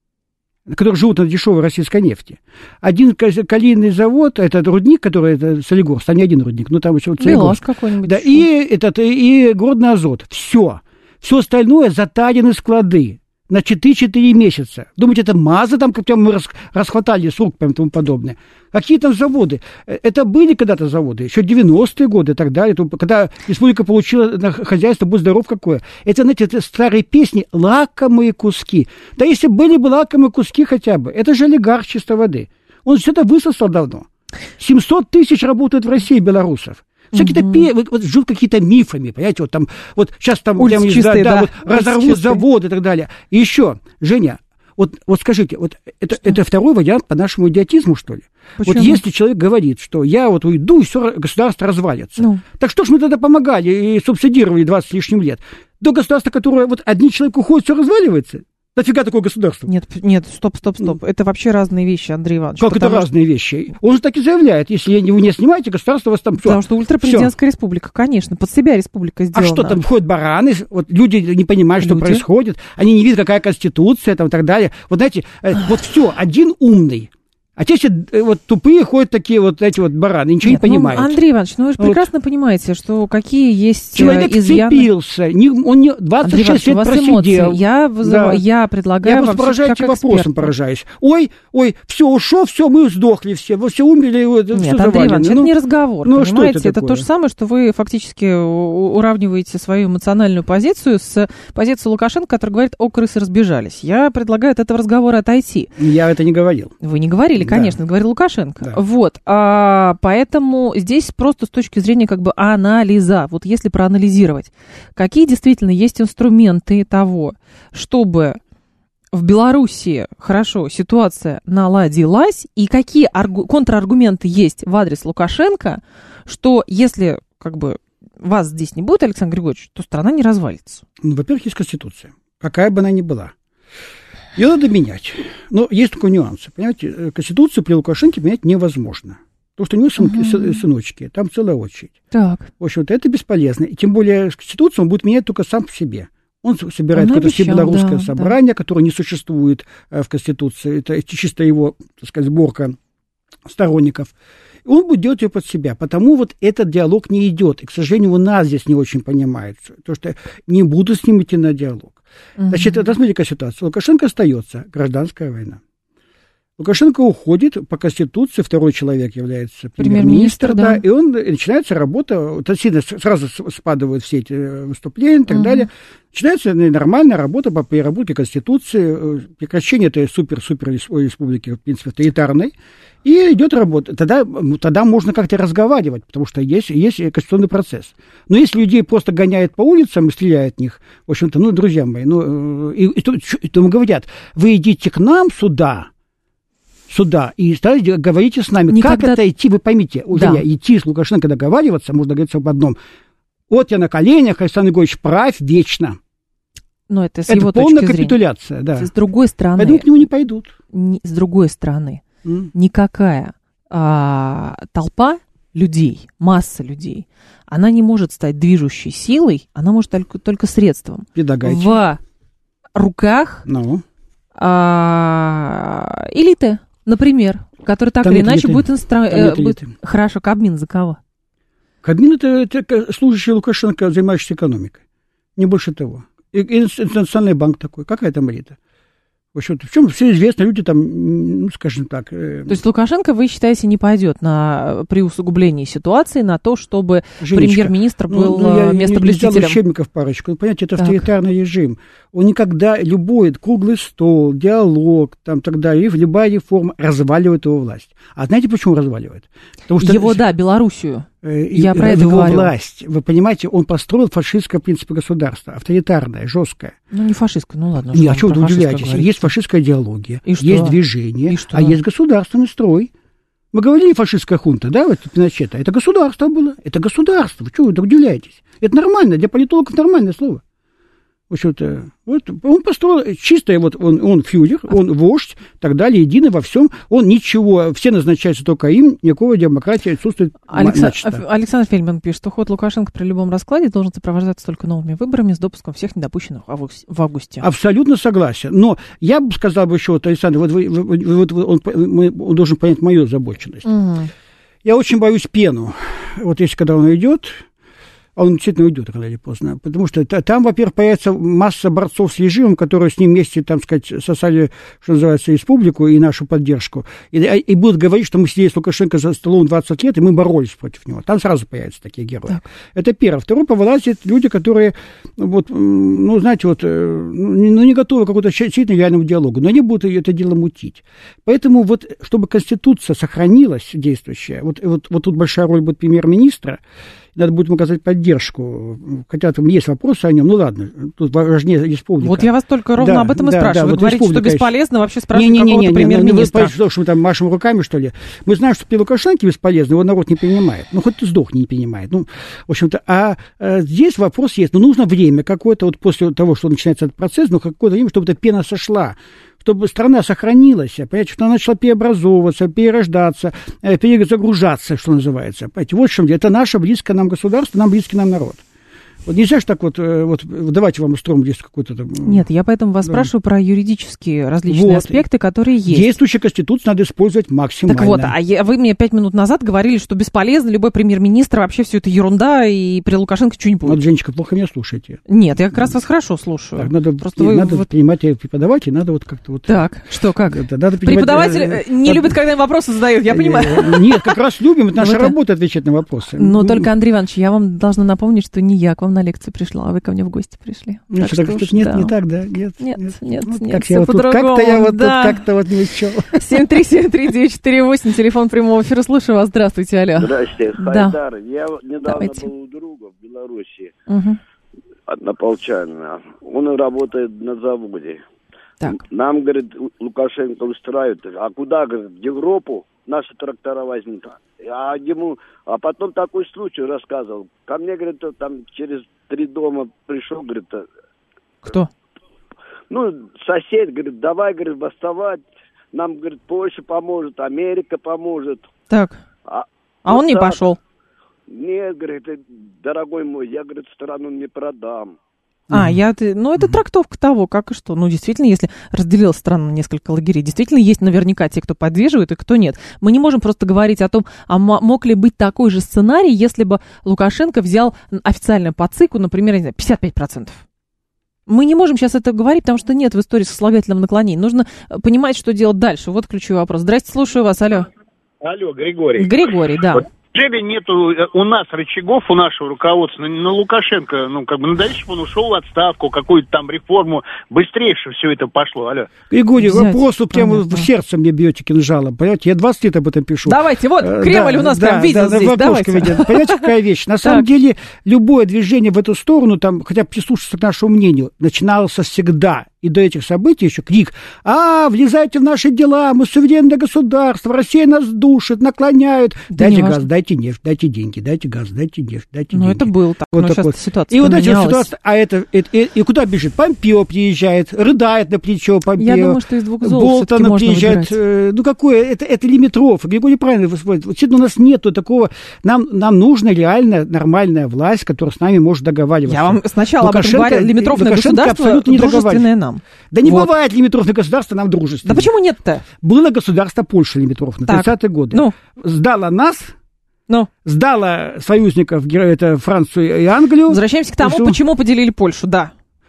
которые живут на дешевой российской нефти. Один калийный завод, это рудник, который это Солигорск, там не один рудник, но там еще Солигорск какой-нибудь. Да, и, этот, и горный азот. Все. Все остальное затарены склады на четыре-четыре месяца. Думаете, это МАЗы там, как мы расхватали с рук и тому подобное. Какие там заводы? Это были когда-то заводы, еще девяностые годы и так далее, когда республика получила на хозяйство, будь здоров какое. Это, знаете, это старые песни, лакомые куски. Да если были бы лакомые куски хотя бы, это же олигарх чистой воды. Он все это высосал давно. семьсот тысяч работают в России белорусов. Все угу. какие-то, вот, вот живут какие-то мифами, понимаете, вот там, вот сейчас там, улицы прямо, чистые, да, да, вот разорвут заводы и так далее. И еще, Женя, вот, вот скажите, вот это, это второй вариант по нашему идиотизму, что ли? Почему? Вот если человек говорит, что я вот уйду, и все, государство развалится. Ну. Так что ж мы тогда помогали и субсидировали двадцать с лишним лет? До государства, которое вот один человек уходит, все разваливается? Нафига такое государство? Нет, нет, стоп, стоп, стоп. Это вообще разные вещи, Андрей Иванович. Как это разные вещи? Он же так и заявляет. Если вы не снимаете, государство у вас там... Потому что ультрапрезидентская республика, конечно, под себя республика сделана. А что, там входят бараны, вот люди не понимают, что люди? происходит, они не видят, какая конституция там, и так далее. Вот знаете, вот все, один умный. А те все вот тупые ходят такие вот эти вот бараны, ничего Нет, не понимают. Ну, Андрей Иванович, ну вы же вот. прекрасно понимаете, что какие есть Человек изъяны. Человек не, он не двадцать шесть лет просидел. Я, вызыв... да. я предлагаю я вам... Я поражаюсь вопросом, поражаюсь. Ой, ой, все, ушло, все, мы сдохли все, вы все умерли, вот, Нет, все Андрей завалено. Иванович, ну, это не разговор, ну, понимаете? Что это, это то же самое, что вы фактически уравниваете свою эмоциональную позицию с позицией Лукашенко, который говорит, о, крысы разбежались. Я предлагаю от этого разговора отойти. Я это не говорил. Вы не говорили, конечно, да. говорил Лукашенко. Да. Вот, а, поэтому здесь просто с точки зрения как бы анализа, вот если проанализировать, какие действительно есть инструменты того, чтобы в Белоруссии, хорошо, ситуация наладилась, и какие аргу- контраргументы есть в адрес Лукашенко, что если как бы вас здесь не будет, Александр Григорьевич, то страна не развалится. Ну, во-первых, есть Конституция, какая бы она ни была. Ее надо менять. Но есть такой нюанс. Понимаете, Конституцию при Лукашенке менять невозможно. Потому что у него сын, угу. сыночки, там целая очередь. Так. В общем-то, это бесполезно. И тем более Конституцию он будет менять только сам по себе. Он собирает он какое-то обещал, всебелорусское да, собрание, да. которое не существует в Конституции. Это чисто его, так сказать, сборка сторонников. И он будет делать ее под себя. Потому вот этот диалог не идет. И, к сожалению, у нас здесь не очень понимают. Потому что не буду с ним идти на диалог. Значит, это, смотрите, какая ситуация. Лукашенко остается, гражданская война. Лукашенко уходит по Конституции, второй человек является премьер-министр, премьер-министр, да, да, и он, начинается работа, сразу спадают все эти выступления и так угу. далее. Начинается нормальная работа по переработке Конституции, прекращение этой супер-супер республики, в принципе, авторитарной, и идет работа. Тогда, тогда можно как-то разговаривать, потому что есть, есть конституционный процесс. Но если людей просто гоняют по улицам и стреляют в них, в общем-то, ну, друзья мои, ну, и, и, и, и то говорят, вы идите к нам сюда, сюда, и говорите с нами, Никогда... как это идти, вы поймите, уже да. идти с Лукашенко договариваться, можно говорить об одном. Вот я на коленях, Александр Григорьевич прав вечно. Но это с это его полная точки капитуляция, зрения. Да. С другой стороны... Поэтому к нему не пойдут. Не, с другой стороны, mm. никакая а, толпа людей, масса людей, она не может стать движущей силой, она может только, только средством. Предлагайте. В руках no. а, элиты. Например, который так Там или иначе элиты. будет инструмент. Хорошо, Кабмин за кого? Кабмин это, это служащий Лукашенко, занимающийся экономикой. Не больше того. И, и Национальный банк такой. Какая там элита? В общем, причем все известно, люди там, ну, скажем так... Э... То есть Лукашенко, вы считаете, не пойдет на, при усугублении ситуации на то, чтобы Женечка, премьер-министр был ну, ну, местоблюстителем? Я не учебников парочку. Понимаете, это так. Авторитарный режим. Он никогда, любой круглый стол, диалог, там, так далее, любая реформа разваливает его власть. А знаете, почему разваливает? Потому что... Его, да, Белоруссию. Я про это его говорю. Власть. Вы понимаете, он построил фашистское принципы государства, авторитарное, жесткое. Ну, не фашистское, ну ладно. Нет, а что вы удивляетесь? Есть фашистская идеология, есть движение, а есть государственный строй. Мы говорили фашистская хунта, да, вот Пиночета. Это государство было, это государство. Вы что вы так удивляетесь? Это нормально, для политологов нормальное слово. В общем-то, вот он построил чистое, вот он, он фюрер, он вождь, так далее, единый во всем. Он ничего, все назначаются только им, никакого демократии отсутствует. Алекса... Александр Фельдман пишет, что ход Лукашенко при любом раскладе должен сопровождаться только новыми выборами с допуском всех недопущенных в августе. Абсолютно согласен. Но я бы сказал бы еще, вот, Александр, вот, вы, вот, он, он должен понять мою озабоченность. Угу. Я очень боюсь пену. Вот если когда он идет... Он действительно уйдет рано или поздно, потому что там, во-первых, появится масса борцов с режимом, которые с ним вместе, там сказать, сосали, что называется, республику и нашу поддержку, и, и будут говорить, что мы сидели с Лукашенко за столом двадцать лет, и мы боролись против него. Там сразу появятся такие герои. Так. Это первое. Второе, повылазят люди, которые, вот, ну, знаете, вот, ну, не готовы к какому-то действительно реальному диалогу, но они будут это дело мутить. Поэтому вот, чтобы Конституция сохранилась, действующая, вот, вот, вот тут большая роль будет премьер-министра, надо будет ему оказать поддержку. Хотя там есть вопросы о нем. Ну ладно, тут важнее республика. Вот я вас только ровно да, об этом и да, спрашиваю. Да, Вы вот говорите, что бесполезно вообще спрашивать не, не, не, какого-то не, премьер-министра. Не, не, что мы там машем руками, что ли? Мы знаем, что при Лукашенко бесполезно, его народ не принимает. Ну, хоть ты сдохни, не принимает. Ну, в общем-то, а, а здесь вопрос есть. Ну, нужно время какое-то, вот после того, что начинается этот процесс, ну, какое-то время, чтобы эта пена сошла, чтобы страна сохранилась, понимаете, что она начала переобразовываться, перерождаться, перезагружаться, что называется. Понимаете, вот в чем дело. Это наше близкое нам государство, нам близкий нам народ. Вот нельзя же так вот, вот, давайте вам устроим здесь какой-то там... Нет, я поэтому вас да. спрашиваю про юридические различные вот. аспекты, которые есть. Действующую Конституцию надо использовать максимально. Так вот, а я, вы мне пять минут назад говорили, что бесполезно, любой премьер-министр, вообще все это ерунда, и при Лукашенко ничего не будет. Вот, Женечка, плохо меня слушаете. Нет, я как раз вас хорошо слушаю. Так, надо Просто вы, вы, надо вот... принимать преподавателей, надо вот как-то вот... Так, что, как? Это, надо Преподаватель принимать... не так... любит, когда им вопросы задают, я понимаю. Нет, как раз любим, это наша работа отвечать на вопросы. Но только, Андрей Иванович, я вам должна напомнить, что не я к вам на лекцию пришла, а вы ко мне в гости пришли. Нет, так что, что, нет, да. не так, да? Нет, нет, нет, нет, ну, нет как все я вот по-другому. Как-то я вот да. тут как-то вот не учел. семь три семь три девять четыре восемь, телефон прямого эфира. Слушаю вас. Здравствуйте, алло. Здравствуйте, да. Хайдар. Я недавно Давайте. был у друга в Беларуси, угу. однополчанина. Он работает на заводе. Так. Нам, говорит, Лукашенко устраивает. А куда, говорит, в Европу наши трактора возьмут? А ему, а потом такой случай рассказывал. Ко мне, говорит, там через три дома пришел, говорит... Кто? Ну, сосед, говорит, давай, говорит, восставать. Нам, говорит, Польша поможет, Америка поможет. Так. А, а вот он не так. пошел? Нет, говорит, дорогой мой, я, говорит, страну не продам. А, я, ну, это трактовка того, как и что. Ну, действительно, если разделила страну на несколько лагерей, действительно, есть наверняка те, кто поддерживает, и кто нет. Мы не можем просто говорить о том, а мог ли быть такой же сценарий, если бы Лукашенко взял официально по ЦИКу, например, не знаю, пятьдесят пять процентов. Мы не можем сейчас это говорить, потому что нет в истории сослагательного наклонения. Нужно понимать, что делать дальше. Вот ключевой вопрос. Здрасте, слушаю вас. Алло. Алло, Григорий. Григорий, да. Вот. Неужели нету у нас рычагов, у нашего руководства, на Лукашенко, ну, как бы, надо, чтобы он ушел в отставку, какую-то там реформу, быстрее, чтобы все это пошло, алло. Григорий, вы просто прямо в сердце мне бьете кинжалом, понимаете, я двадцать лет об этом пишу. Давайте, вот, Кремль да, у нас да, прям видел да, здесь, давайте. Виден. Понимаете, какая вещь? На самом деле, любое движение в эту сторону, там, хотя бы прислушаться к нашему мнению, начиналось всегда. И до этих событий еще крик: а, влезайте в наши дела, мы суверенное государство, Россия нас душит, наклоняют. Да дайте газ, дайте нефть, дайте деньги, дайте газ, дайте нефть, дайте ну, деньги. Ну, это было так, вот но так сейчас вот. Ситуация и вот поменялась. эта ситуация, а это, это и, и куда бежит? Помпео приезжает, рыдает на плечо Помпео. Я думаю, что из двух зол Болтон приезжает. Э, ну, какое? Это, это Лимитров. Григорий правильно высказывает. Вот, у нас нету такого. Нам, нам нужна реально нормальная власть, которая с нами может договариваться. Я вам сначала Лукашенко, об этом говорил. Лимитровное государство дружественное нам. Да не вот. Бывает лимитровное государство нам дружественное. Да почему нет-то? Было государство Польша лимитровное, тридцатые годы. Ну. Сдало нас, ну. сдало союзников, это Францию и Англию. Возвращаемся к тому, почему поделили Польшу, да.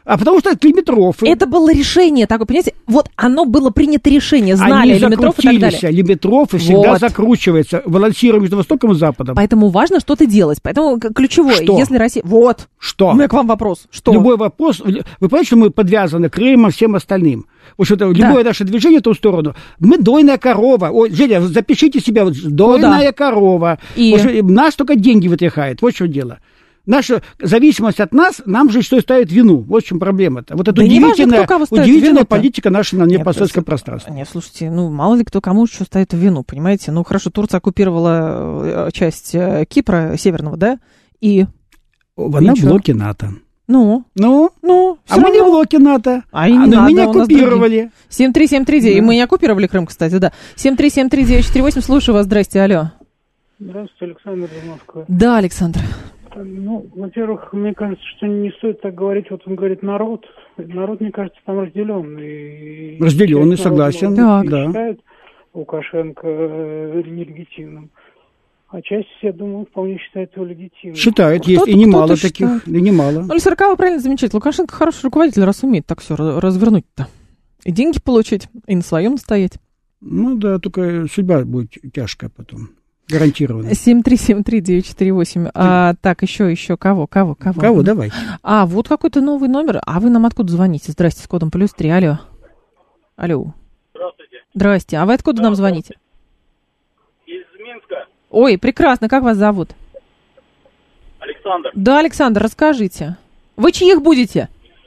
А потому что это лимитрофы. Это было решение такое, понимаете? Вот оно было принято решение, знали лимитроф и так далее. Лимитрофы всегда вот. закручиваются, балансируя между Востоком и Западом. Поэтому важно что-то делать. Поэтому ключевое, что? если Россия... Вот. Что? У меня к вам вопрос. Что? Любой вопрос... Вы понимаете, что мы подвязаны Крымом, всем остальным? В общем-то, любое да. наше движение в ту сторону. Мы дойная корова. Ой, Женя, запишите себя. Вот, дойная ну, да. корова. И... Общем, нас только деньги вытряхает. Вот в чем дело. Наша зависимость от нас, нам же что ставит вину. Вот в чем проблема-то. Вот эта да удивительная, удивительная политика наша на непосредственном пространстве. Нет, слушайте, ну, мало ли кто кому что ставит вину, понимаете? Ну, хорошо, Турция оккупировала часть Кипра северного, да? И... Она в блоке НАТО. Ну? Ну? Ну? А мы не в блоке НАТО. А, и не а надо, мы не оккупировали. семь три семь три девять. Да. И мы не оккупировали Крым, кстати, да. семь три семь три девять четыре восемь. Слушаю вас. Здрасте, алло. Здравствуйте, Александр из Москвы. Да, Александр. Ну, во-первых, мне кажется, что не стоит так говорить. Вот он говорит народ. Народ, мне кажется, там разделенный. Разделенный, согласен. Так. Да. Считает Лукашенко нелегитимным. А часть, я думаю, вполне считает его легитимным. Считает, есть, и немало таких, и немало. Ну, Лисаркова правильно замечает. Лукашенко хороший руководитель, раз умеет так все развернуть-то. И деньги получить, и на своем настоять. Ну да, только судьба будет тяжкая потом. Гарантированно. семь три семь три девять четыре восемь. А, так, еще, еще, кого, кого, кого? Кого, давай. А, вот какой-то новый номер. А вы нам откуда звоните? Здрасте, с кодом плюс три. Алло. Алло. Здравствуйте. Здрасте. А вы откуда нам звоните? Из Минска. Ой, прекрасно. Как вас зовут? Александр. Да, Александр, расскажите. Вы чьих будете?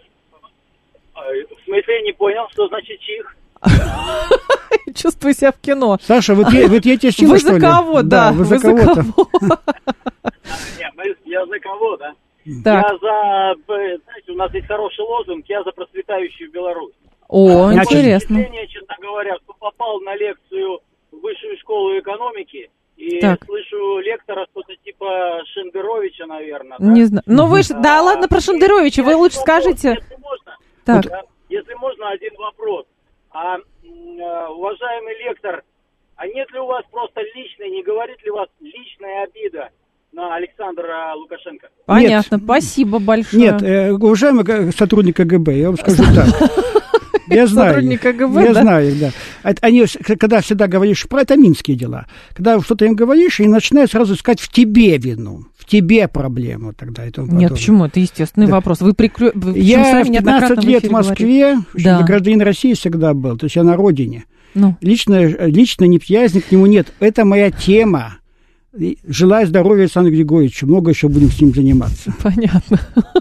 В смысле, не понял, что значит чьих? Чувствую себя в кино. Саша, вы третья сила, вы что ли? Вы за кого, да. Вы за кого-то. Нет, я за кого, да? Так. Я за, знаете, у нас есть хороший лозунг, я за процветающую Беларусь. О, Значит, интересно. Впечатление, честно говоря, что попал на лекцию в высшую школу экономики и так. слышу лектора что-то типа Шендеровича, наверное. Не да? знаю. Ну вы же, а, да ладно про Шендеровича, вы лучше скажите. Если можно, так. да, если можно, один вопрос. А, уважаемый лектор, а нет ли у вас просто личной, не говорит ли у вас личная обида на Александра Лукашенко? Понятно, нет. Спасибо большое. Нет, э, уважаемый сотрудник КГБ, я вам скажу так. Я знаю, сотрудник КГБ, я да? знаю, да. Они, когда всегда говоришь про это минские дела, когда что-то им говоришь, они начинают сразу искать в тебе вину, в тебе проблему тогда. И тому Нет, подобное. почему? Это естественный да. вопрос. Вы прикры... Вы, я в пятнадцать лет в Москве, да. гражданин России всегда был, то есть я на родине. Ну. Лично, лично неприязни к нему нет. Это моя тема. Желаю здоровья Александру Григорьевичу. Много еще будем с ним заниматься. Понятно.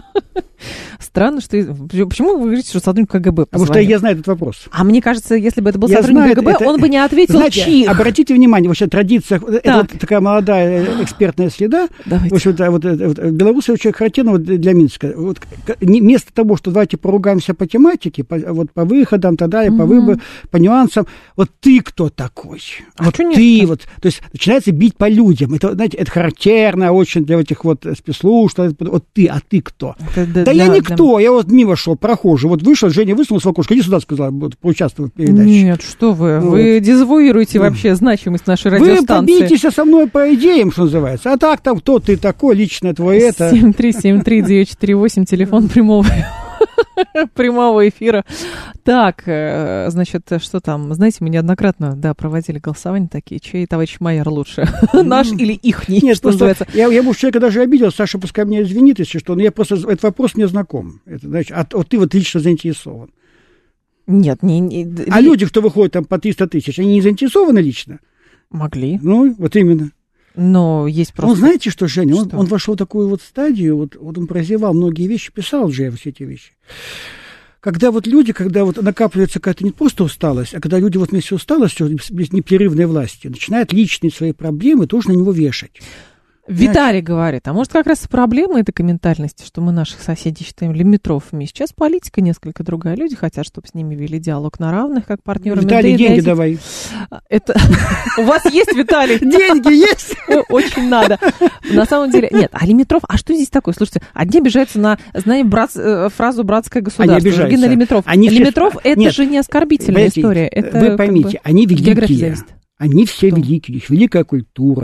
Странно, что... Почему вы говорите, что сотрудник КГБ позвонил? Потому что я знаю этот вопрос. А мне кажется, если бы это был я сотрудник знаю, КГБ, это, он бы не ответил, знаете, чьих. Обратите внимание, вообще традиция, так. это вот такая молодая экспертная среда. Давайте. В общем-то, вот, вот, белорусы очень характерно вот для Минска. Вот, вместо того, что давайте поругаемся по тематике, по, вот, по выходам, так далее, угу. по выборам, по нюансам, вот ты кто такой? А вот ты нет? Вот, то есть начинается бить по людям. Это, знаете, это характерно очень для этих вот спецслужб. Что, вот ты, а ты кто? Это, да, да я да, никто, да. я вот мимо шел, прохожий. Вот вышел, Женя высунулся в окошко, иди сюда, сказал, вот, поучаствовать в передаче. Нет, что вы, вот. Вы дезавуируете вот. Вообще значимость нашей радиостанции. Вы побейтесь со мной по идеям, что называется. А так, там, кто ты такой, лично твой это. семь три семь три девять четыре восемь, телефон прямого прямого эфира. Так, значит, что там? Знаете, мы неоднократно, да, проводили голосования такие, чей товарищ майор лучше, наш или ихний, Нет, что называется. Я, я, может, человека даже обидел, Саша, пускай меня извинит, если что, но я просто, этот вопрос мне знаком. Это, значит, а вот ты вот лично заинтересован. Нет, не... не а не... люди, кто выходит там по триста тысяч, они не заинтересованы лично? Могли. Ну, вот именно. Но есть просто... Он, знаете что, Женя, что? Он, он вошел в такую вот стадию, вот, вот он прозевал многие вещи, писал же все эти вещи. Когда вот люди, когда вот накапливается какая-то не просто усталость, а когда люди вот вместе с усталостью, без непрерывной власти, начинают личные свои проблемы тоже на него вешать. Виталий Значит, говорит, а может как раз проблема этой ментальности, что мы наших соседей считаем лимитрофами. Сейчас политика несколько другая. Люди хотят, чтобы с ними вели диалог на равных, как партнерами. Виталий, деньги давай. Это у вас есть, Виталий? Деньги есть? Очень надо. На самом деле, нет, а лимитров, а что здесь такое? Слушайте, одни обижаются на, знаете, фразу «братское государство». Они обижаются. Лимитров. Лимитров – это же не оскорбительная история. Вы поймите, они великие. Они все великие. У них великая культура.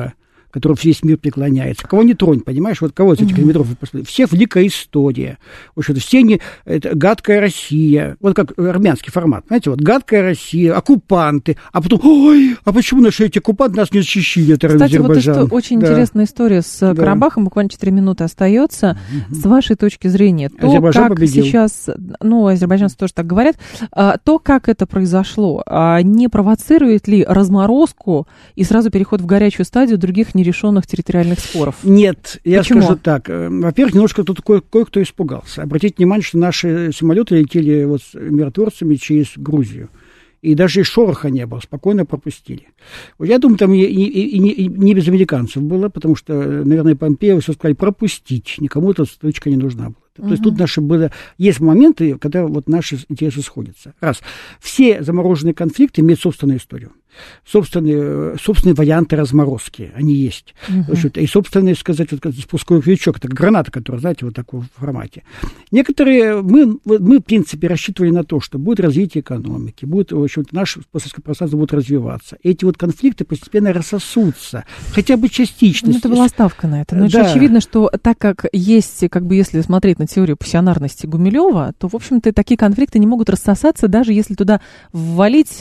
которому весь мир преклоняется. Кого не тронь, понимаешь? Вот кого из этих километров пошли? Всех великая история. В общем, все они, это гадкая Россия. Вот как армянский формат. Знаете, вот гадкая Россия, оккупанты. А потом, ой, а почему наши эти оккупанты нас не защищили? Это Кстати, Азербайджан. вот это очень да. интересная история с да. Карабахом. Буквально четыре минуты остается. Угу. С вашей точки зрения, то, Азербайджан как победил. Сейчас, ну, азербайджанцы тоже так говорят, то, как это произошло, не провоцирует ли разморозку и сразу переход в горячую стадию других нерешенных территориальных споров? Нет, я Почему? скажу так. Во-первых, немножко тут кое- кое-кто испугался. Обратите внимание, что наши самолеты летели вот с миротворцами через Грузию. И даже и шороха не было, спокойно пропустили. Я думаю, там и, и, и, и не без американцев было, потому что, наверное, Помпео все сказали пропустить, никому эта стычка не нужна была. Uh-huh. То есть тут наши было... Есть моменты, когда вот наши интересы сходятся. Раз. Все замороженные конфликты имеют собственную историю. Собственные, собственные варианты разморозки, они есть. Uh-huh. И собственный, сказать, вот, спусковой крючок, это граната, которая, знаете, вот такой в формате. Некоторые... Мы, мы, в принципе, рассчитывали на то, что будет развитие экономики, будет, в общем-то, наше постсоветское пространство будет развиваться. Эти вот конфликты постепенно рассосутся, хотя бы частично. Ну, это была ставка на это. Но да. это же очевидно, что так как есть, как бы, если смотреть на теорию пассионарности Гумилева, то, в общем-то, такие конфликты не могут рассосаться, даже если туда ввалить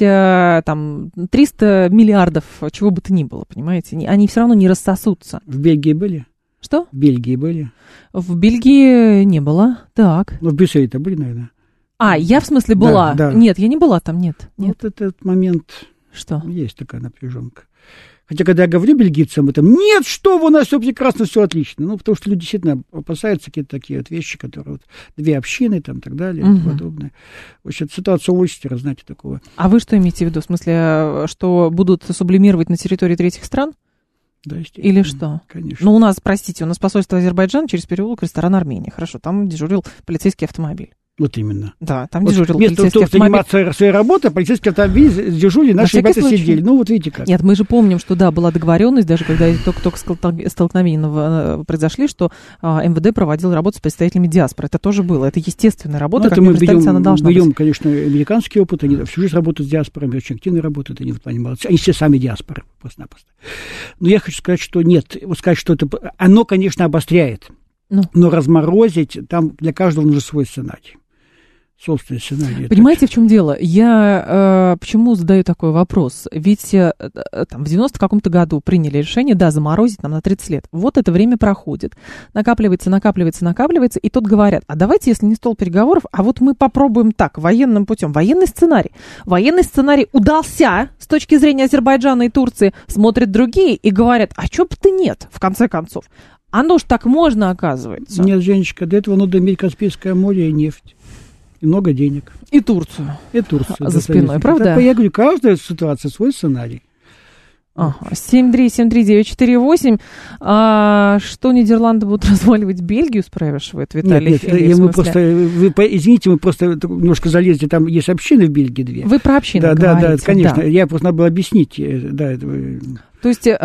там триста миллиардов, чего бы то ни было, понимаете? Они все равно не рассосутся. В Бельгии были? Что? В Бельгии были? В Бельгии не было, так. Ну, в Брюсселе-то были, наверное. А, я в смысле была? Да, да. Нет, я не была там, нет. нет. Вот этот момент... Что? Есть такая напряженка. Хотя, когда я говорю бельгийцам, это нет, что вы, у нас все прекрасно, все отлично. Ну, потому что люди действительно опасаются какие-то такие вот вещи, которые вот две общины там и так далее, угу. и тому подобное. В общем, ситуация Ольстера, знаете, такого. А вы что имеете в виду? В смысле, что будут сублимировать на территории третьих стран? Да, естественно. Или что? Конечно. Ну, у нас, простите, у нас посольство Азербайджана через переулок ресторан Армения. Хорошо, там дежурил полицейский автомобиль. Вот именно. Да, там вот дежурил вместо полицейский того, чтобы автомобиль. заниматься своей работой, полицейский автомобиль дежурили, наши ребята случай. Сидели. Ну, вот видите как. Нет, мы же помним, что, да, была договоренность, даже когда только-только столкновения произошли, что а, эм вэ дэ проводил работу с представителями диаспоры. Это тоже было. Это естественная работа, ну, как мне представляется, она должна берем, быть. конечно, американский опыт. Они всю жизнь работают с диаспорами, очень активно работают, они в плане молодцы. Они все сами диаспоры, просто-напросто. Но я хочу сказать, что нет. Вот сказать, что это... Оно, конечно, обостряет. Ну. Но разморозить, там для каждого нужен свой сценарий. Собственный сценарий. Понимаете, в чем дело? Я э, почему задаю такой вопрос? Ведь э, там, в девяностом каком-то году приняли решение, да, заморозить нам на тридцать лет. Вот это время проходит. Накапливается, накапливается, накапливается. И тут говорят, а давайте, если не стол переговоров, а вот мы попробуем так, военным путем. Военный сценарий. Военный сценарий удался с точки зрения Азербайджана и Турции. Смотрят другие и говорят, а чё бы-то нет, в конце концов. Оно ж так можно, оказывается. Нет, Женечка, для этого надо иметь Каспийское море и нефть. И много денег. И Турцию. И Турцию. За спиной, правда? Так, я говорю, каждая ситуация свой сценарий. Ага. семь три семь три девять четыре восемь. А, что Нидерланды будут разваливать Бельгию, спрашивает Виталий. Нет, нет, мы просто, вы, извините, мы просто немножко залезли, там есть общины в Бельгии две. Вы про общины да, говорите. Да, да, конечно. Да. Я просто надо было объяснить. Да, это... То есть, угу.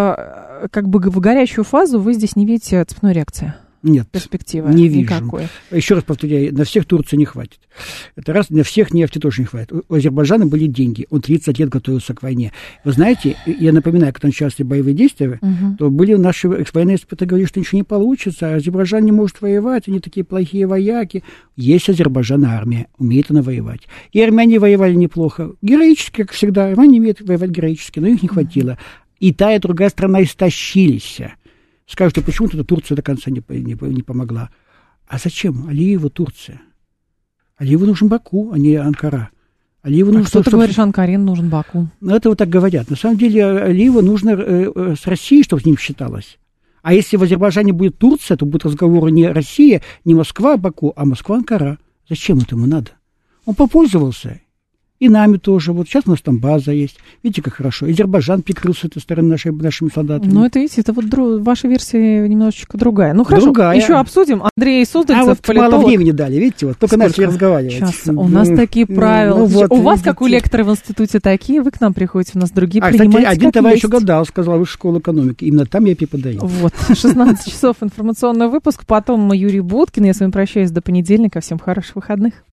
э, как бы в горячую фазу вы здесь не видите цепной реакции? Нет, перспективы не вижу. Никакой. Еще раз повторяю, на всех Турции не хватит. Это раз, на всех нефти тоже не хватит. У Азербайджана были деньги, он тридцать лет готовился к войне. Вы знаете, я напоминаю, когда начались боевые действия, uh-huh. то были наши военные эксперты, говорили, что ничего не получится, Азербайджан не может воевать, они такие плохие вояки. Есть Азербайджан армия, умеет она воевать. И армяне воевали неплохо, героически, как всегда. Армяне умеют воевать героически, но их не хватило. Uh-huh. И та, и другая страна истощились. Скажут, почему-то Турция до конца не, не, не помогла. А зачем? Алиеву Турция. Алиеву нужен Баку, а не Анкара. Алиеву а нужно, что ты чтобы... говоришь, Анкаре нужен Баку? Ну, это вот так говорят. На самом деле Алиеву нужно э, э, с Россией, чтобы с ним считалось. А если в Азербайджане будет Турция, то будет разговор не Россия, не Москва, Баку, а Москва-Анкара. Зачем это ему надо? Он попользовался. И нами тоже. Вот сейчас у нас там база есть. Видите, как хорошо. Азербайджан прикрыл с этой стороны нашей, нашими солдатами. Ну, это, видите, это вот дру... ваша версия немножечко другая. Ну, хорошо, другая. Еще обсудим. Андрей Суздальцев, а вот политолог. Мало времени дали, видите, вот только начали разговаривать. Сейчас. У нас такие правила. Ну, вот, у вас, видите. Как у лектора в институте, такие, вы к нам приходите, у нас другие а, принимаете. Кстати, один товарищ есть. угадал, сказал, высшая школа экономики. Именно там я преподаю. Вот, шестнадцать часов информационный выпуск. Потом Юрий Буткин. Я с вами прощаюсь до понедельника. Всем хороших выходных.